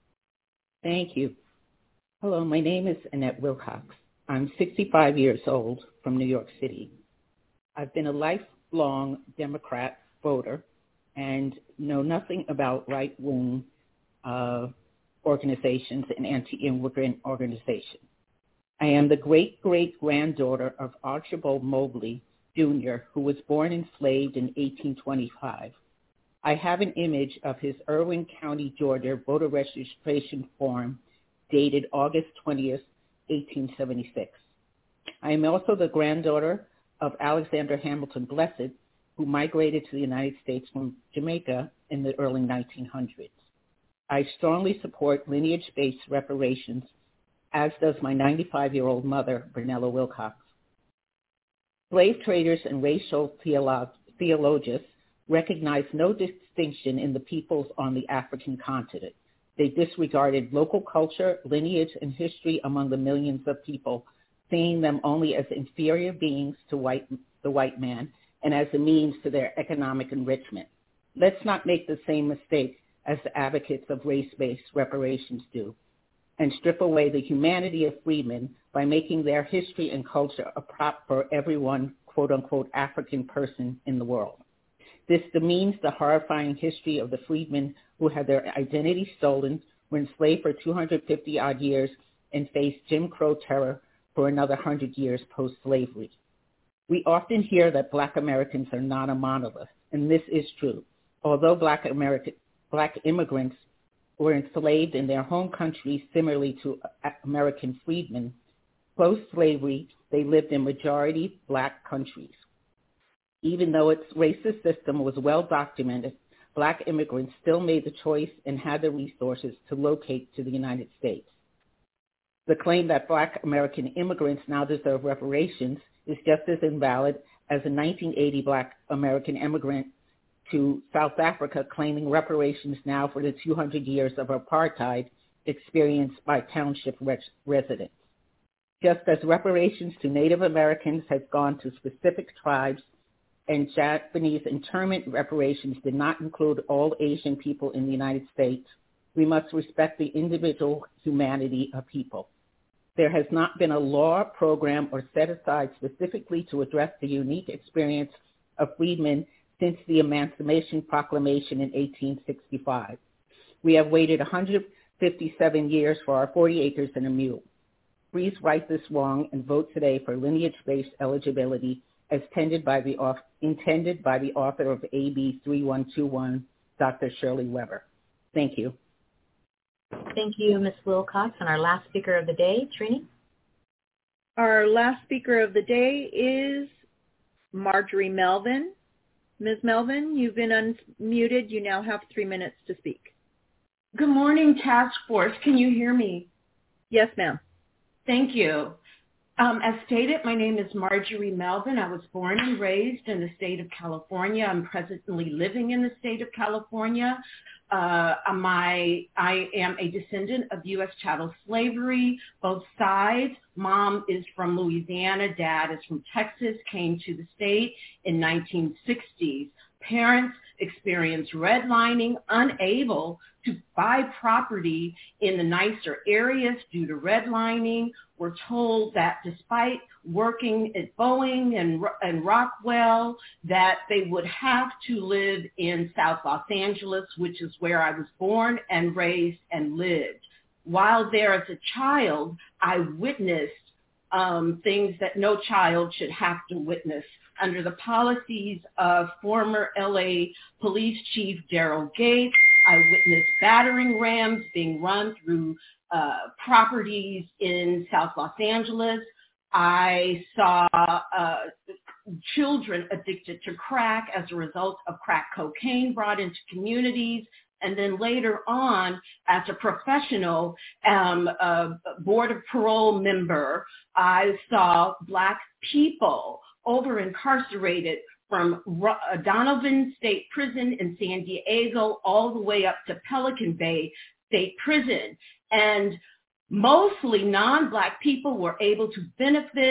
Thank you. Hello, my name is Annette Wilcox. I'm sixty-five years old from New York City. I've been a lifelong Democrat voter and know nothing about right-wing uh, organizations and anti-immigrant organizations. I am the great-great-granddaughter of Archibald Mobley, Junior, who was born enslaved in eighteen twenty-five. I have an image of his Irwin County, Georgia voter registration form dated August twentieth, eighteen seventy-six. I am also the granddaughter of Alexander Hamilton Blessed, who migrated to the United States from Jamaica in the early nineteen hundreds. I strongly support lineage-based reparations, as does my ninety-five-year-old mother, Brunella Wilcox. Slave traders and racial theolog- theologians recognize no distinction in the peoples on the African continent. They disregarded local culture, lineage, and history among the millions of people, seeing them only as inferior beings to white, the white man and as a means to their economic enrichment. Let's not make the same mistake as the advocates of race-based reparations do and strip away the humanity of freedmen by making their history and culture a prop for every one, quote-unquote, African person in the world. This demeans the horrifying history of the freedmen who had their identity stolen, were enslaved for two hundred fifty odd years, and faced Jim Crow terror for another one hundred years post-slavery. We often hear that Black Americans are not a monolith, and this is true. Although Black American, Black immigrants were enslaved in their home countries similarly to American freedmen, post-slavery, they lived in majority Black countries. Even though its racist system was well documented, Black immigrants still made the choice and had the resources to locate to the United States. The claim that Black American immigrants now deserve reparations is just as invalid as a nineteen eighty Black American immigrant to South Africa claiming reparations now for the two hundred years of apartheid experienced by township res- residents. Just as reparations to Native Americans has gone to specific tribes, and Japanese internment reparations did not include all Asian people in the United States, we must respect the individual humanity of people. There has not been a law, program, or set aside specifically to address the unique experience of freedmen since the Emancipation Proclamation in eighteen sixty-five. We have waited one hundred fifty-seven years for our forty acres and a mule. Please right this wrong and vote today for lineage-based eligibility as intended by the, intended by the author of A B three one two one, Doctor Shirley Weber. Thank you. Thank you, Miz Wilcox. And our last speaker of the day, Trini. Our last speaker of the day is Marjorie Melvin. Miz Melvin, you've been unmuted. You now have three minutes to speak. Good morning, Task Force. Can you hear me? Yes, ma'am. Thank you. Um, as stated, my name is Marjorie Melvin. I was born and raised in the state of California. I'm presently living in the state of California. Uh, my, I am a descendant of U S chattel slavery, both sides. Mom is from Louisiana, dad is from Texas, came to the state in nineteen sixties. Parents experienced redlining, unable to buy property in the nicer areas due to redlining. We're told that despite working at Boeing and, and Rockwell, that they would have to live in South Los Angeles, which is where I was born and raised and lived. While there as a child, I witnessed um, things that no child should have to witness. Under the policies of former L A Police Chief Daryl Gates, I witnessed battering rams being run through uh, properties in South Los Angeles. I saw uh, children addicted to crack as a result of crack cocaine brought into communities. And then later on, as a professional um, uh, Board of Parole member, I saw Black people over-incarcerated from Donovan State Prison in San Diego all the way up to Pelican Bay State Prison. And mostly non-Black people were able to benefit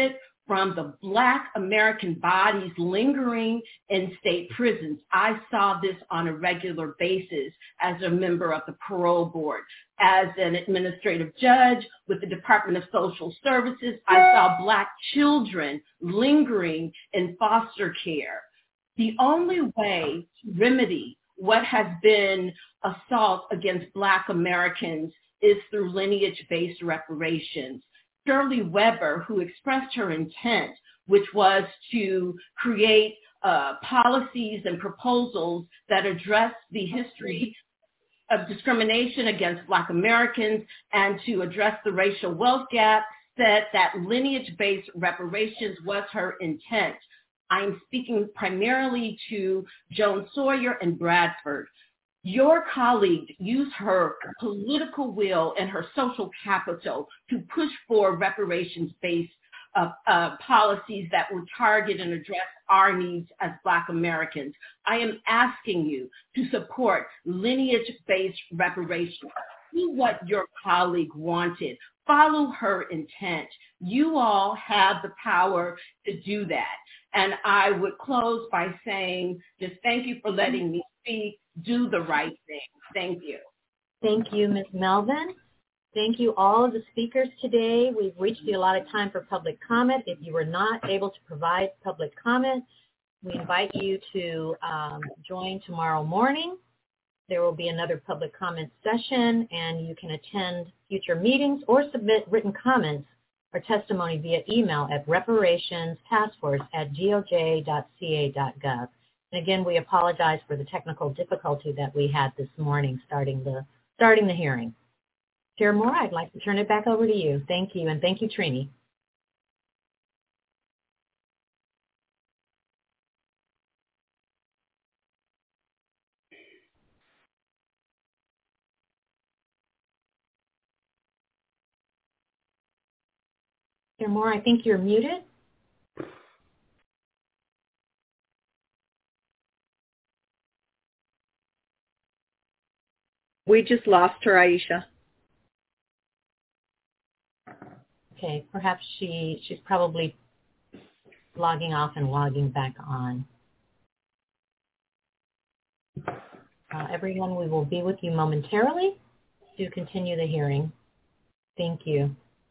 from the Black American bodies lingering in state prisons. I saw this on a regular basis as a member of the parole board. As an administrative judge with the Department of Social Services, I saw Black children lingering in foster care. The only way to remedy what has been assault against Black Americans is through lineage-based reparations. Shirley Weber, who expressed her intent, which was to create uh, policies and proposals that address the history of discrimination against Black Americans and to address the racial wealth gap, said that lineage-based reparations was her intent. I'm speaking primarily to Joan Sawyer and Bradford. Your colleague used her political will and her social capital to push for reparations-based uh, uh, policies that will target and address our needs as Black Americans. I am asking you to support lineage-based reparations. Do what your colleague wanted. Follow her intent. You all have the power to do that. And I would close by saying, just thank you for letting me speak. Do the right thing. Thank you. Thank you, Miz Melvin. Thank you all of the speakers today. We've reached the allotted time for public comment. If you were not able to provide public comment, we invite you to um, join tomorrow morning. There will be another public comment session, and you can attend future meetings or submit written comments or testimony via email at reparationstaskforce at g o j dot c a dot gov. And again, we apologize for the technical difficulty that we had this morning starting the starting the hearing. Chair Moore, I'd like to turn it back over to you. Thank you, and thank you, Trini. Chair Moore, I think you're muted. We just lost her, Aisha. Okay, perhaps she she's probably logging off and logging back on. Uh, everyone, we will be with you momentarily to continue the hearing. Thank you.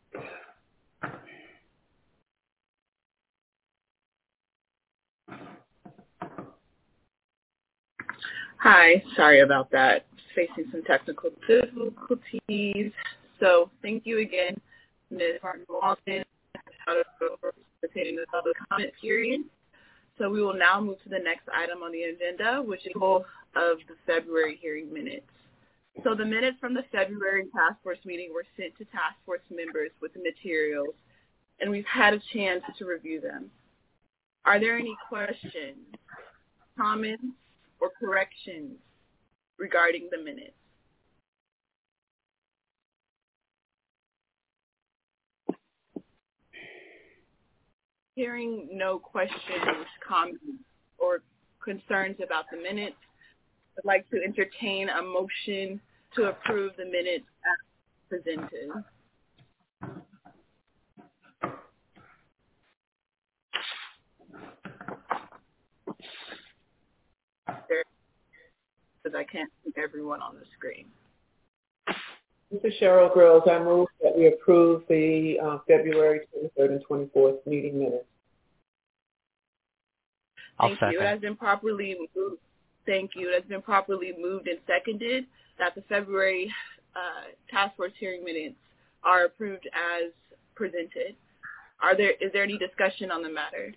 Hi, sorry about that. Facing some technical difficulties. So thank you again, Miz Martin-Walton, for participating in the public comment period. So we will now move to the next item on the agenda, which is of the February hearing minutes. So the minutes from the February task force meeting were sent to task force members with the materials, and we've had a chance to review them. Are there any questions, comments, or corrections regarding the minutes? Hearing no questions, comments, or concerns about the minutes, I'd like to entertain a motion to approve the minutes as presented. Because I can't see everyone on the screen. This is Cheryl Grills. I move that we approve the uh, February twenty-third and twenty-fourth meeting minutes. I'll Thank second. you. It has been properly moved. Thank you. It has been properly moved and seconded that the February uh, task force hearing minutes are approved as presented. Are there? Is there any discussion on the matter?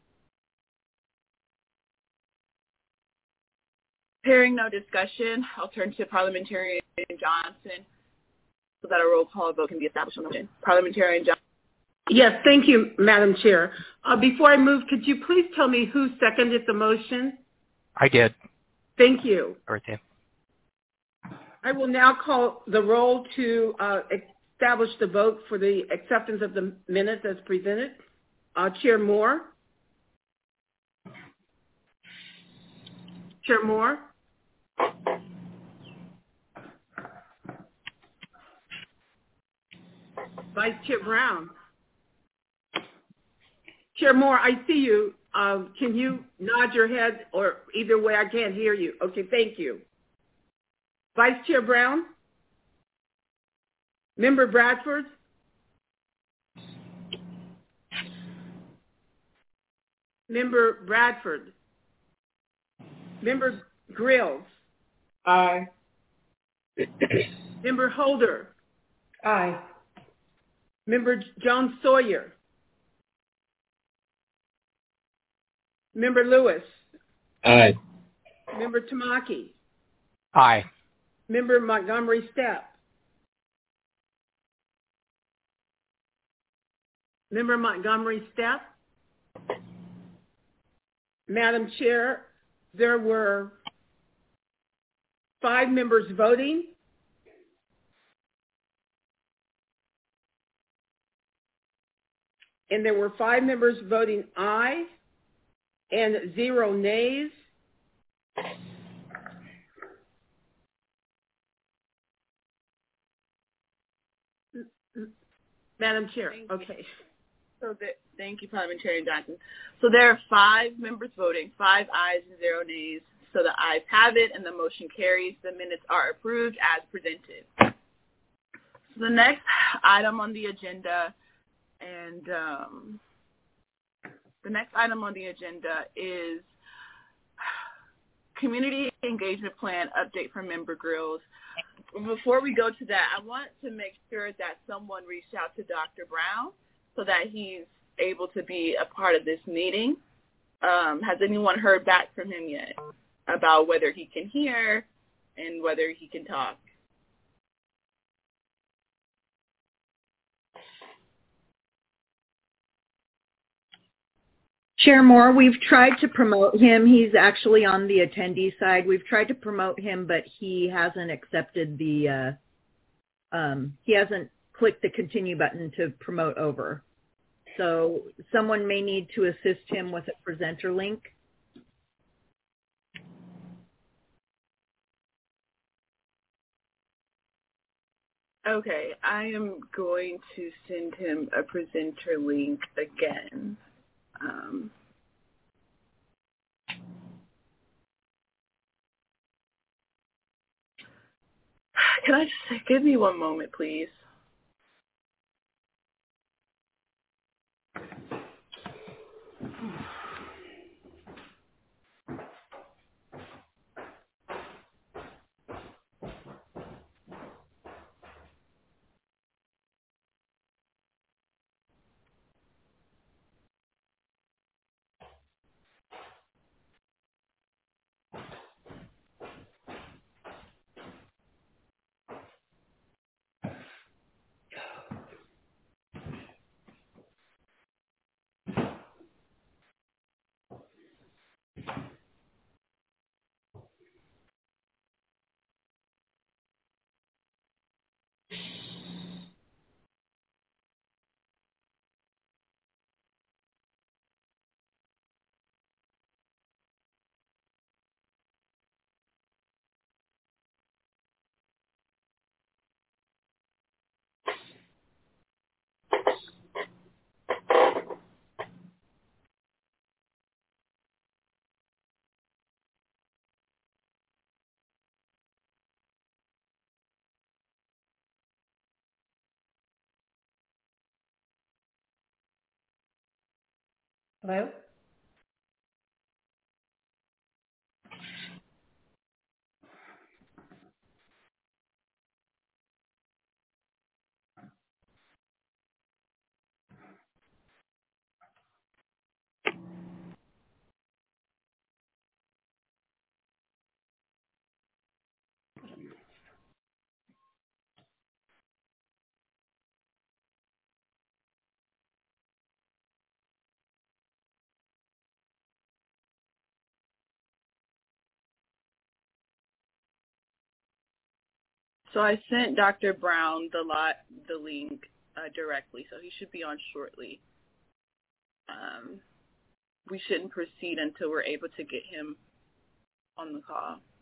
Hearing no discussion, I'll turn to Parliamentarian Johnson so that a roll call vote can be established on the motion. Parliamentarian Johnson. Yes, thank you, Madam Chair. Uh, before I move, could you please tell me who seconded the motion? I did. Thank you. Right there. I will now call the roll to uh, establish the vote for the acceptance of the minutes as presented. Uh, Chair Moore? Chair Moore? Vice Chair Brown? Chair Moore, I see you. Um, can you nod your head, or either way, I can't hear you. Okay, thank you. Vice Chair Brown? Member Bradford? Member Bradford? Member Grills? Aye. Member Holder? Aye. Member Jones Sawyer? Member Lewis? Aye. Member Tamaki? Aye. Member Montgomery Stepp? Member Montgomery Stepp? Madam Chair, there were five members voting. And there were five members voting aye and zero nays. Madam Chair, okay. So the, thank you, Parliamentarian Johnson. So there are five members voting, five ayes and zero nays. So the ayes have it, and the motion carries. The minutes are approved as presented. So the next item on the agenda, and um, the next item on the agenda is Community Engagement Plan update from Member Grills. Before we go to that, I want to make sure that someone reached out to Doctor Brown so that he's able to be a part of this meeting. Um, has anyone heard back from him yet about whether he can hear and whether he can talk? Chair Moore, we've tried to promote him. He's actually on the attendee side. We've tried to promote him, but he hasn't accepted the, uh, um, he hasn't clicked the continue button to promote over. So someone may need to assist him with a presenter link. Okay, I am going to send him a presenter link again. Um, can I just give me one moment, please? Hello? So I sent Doctor Brown the lot, the link uh, directly, so he should be on shortly. Um, we shouldn't proceed until we're able to get him on the call.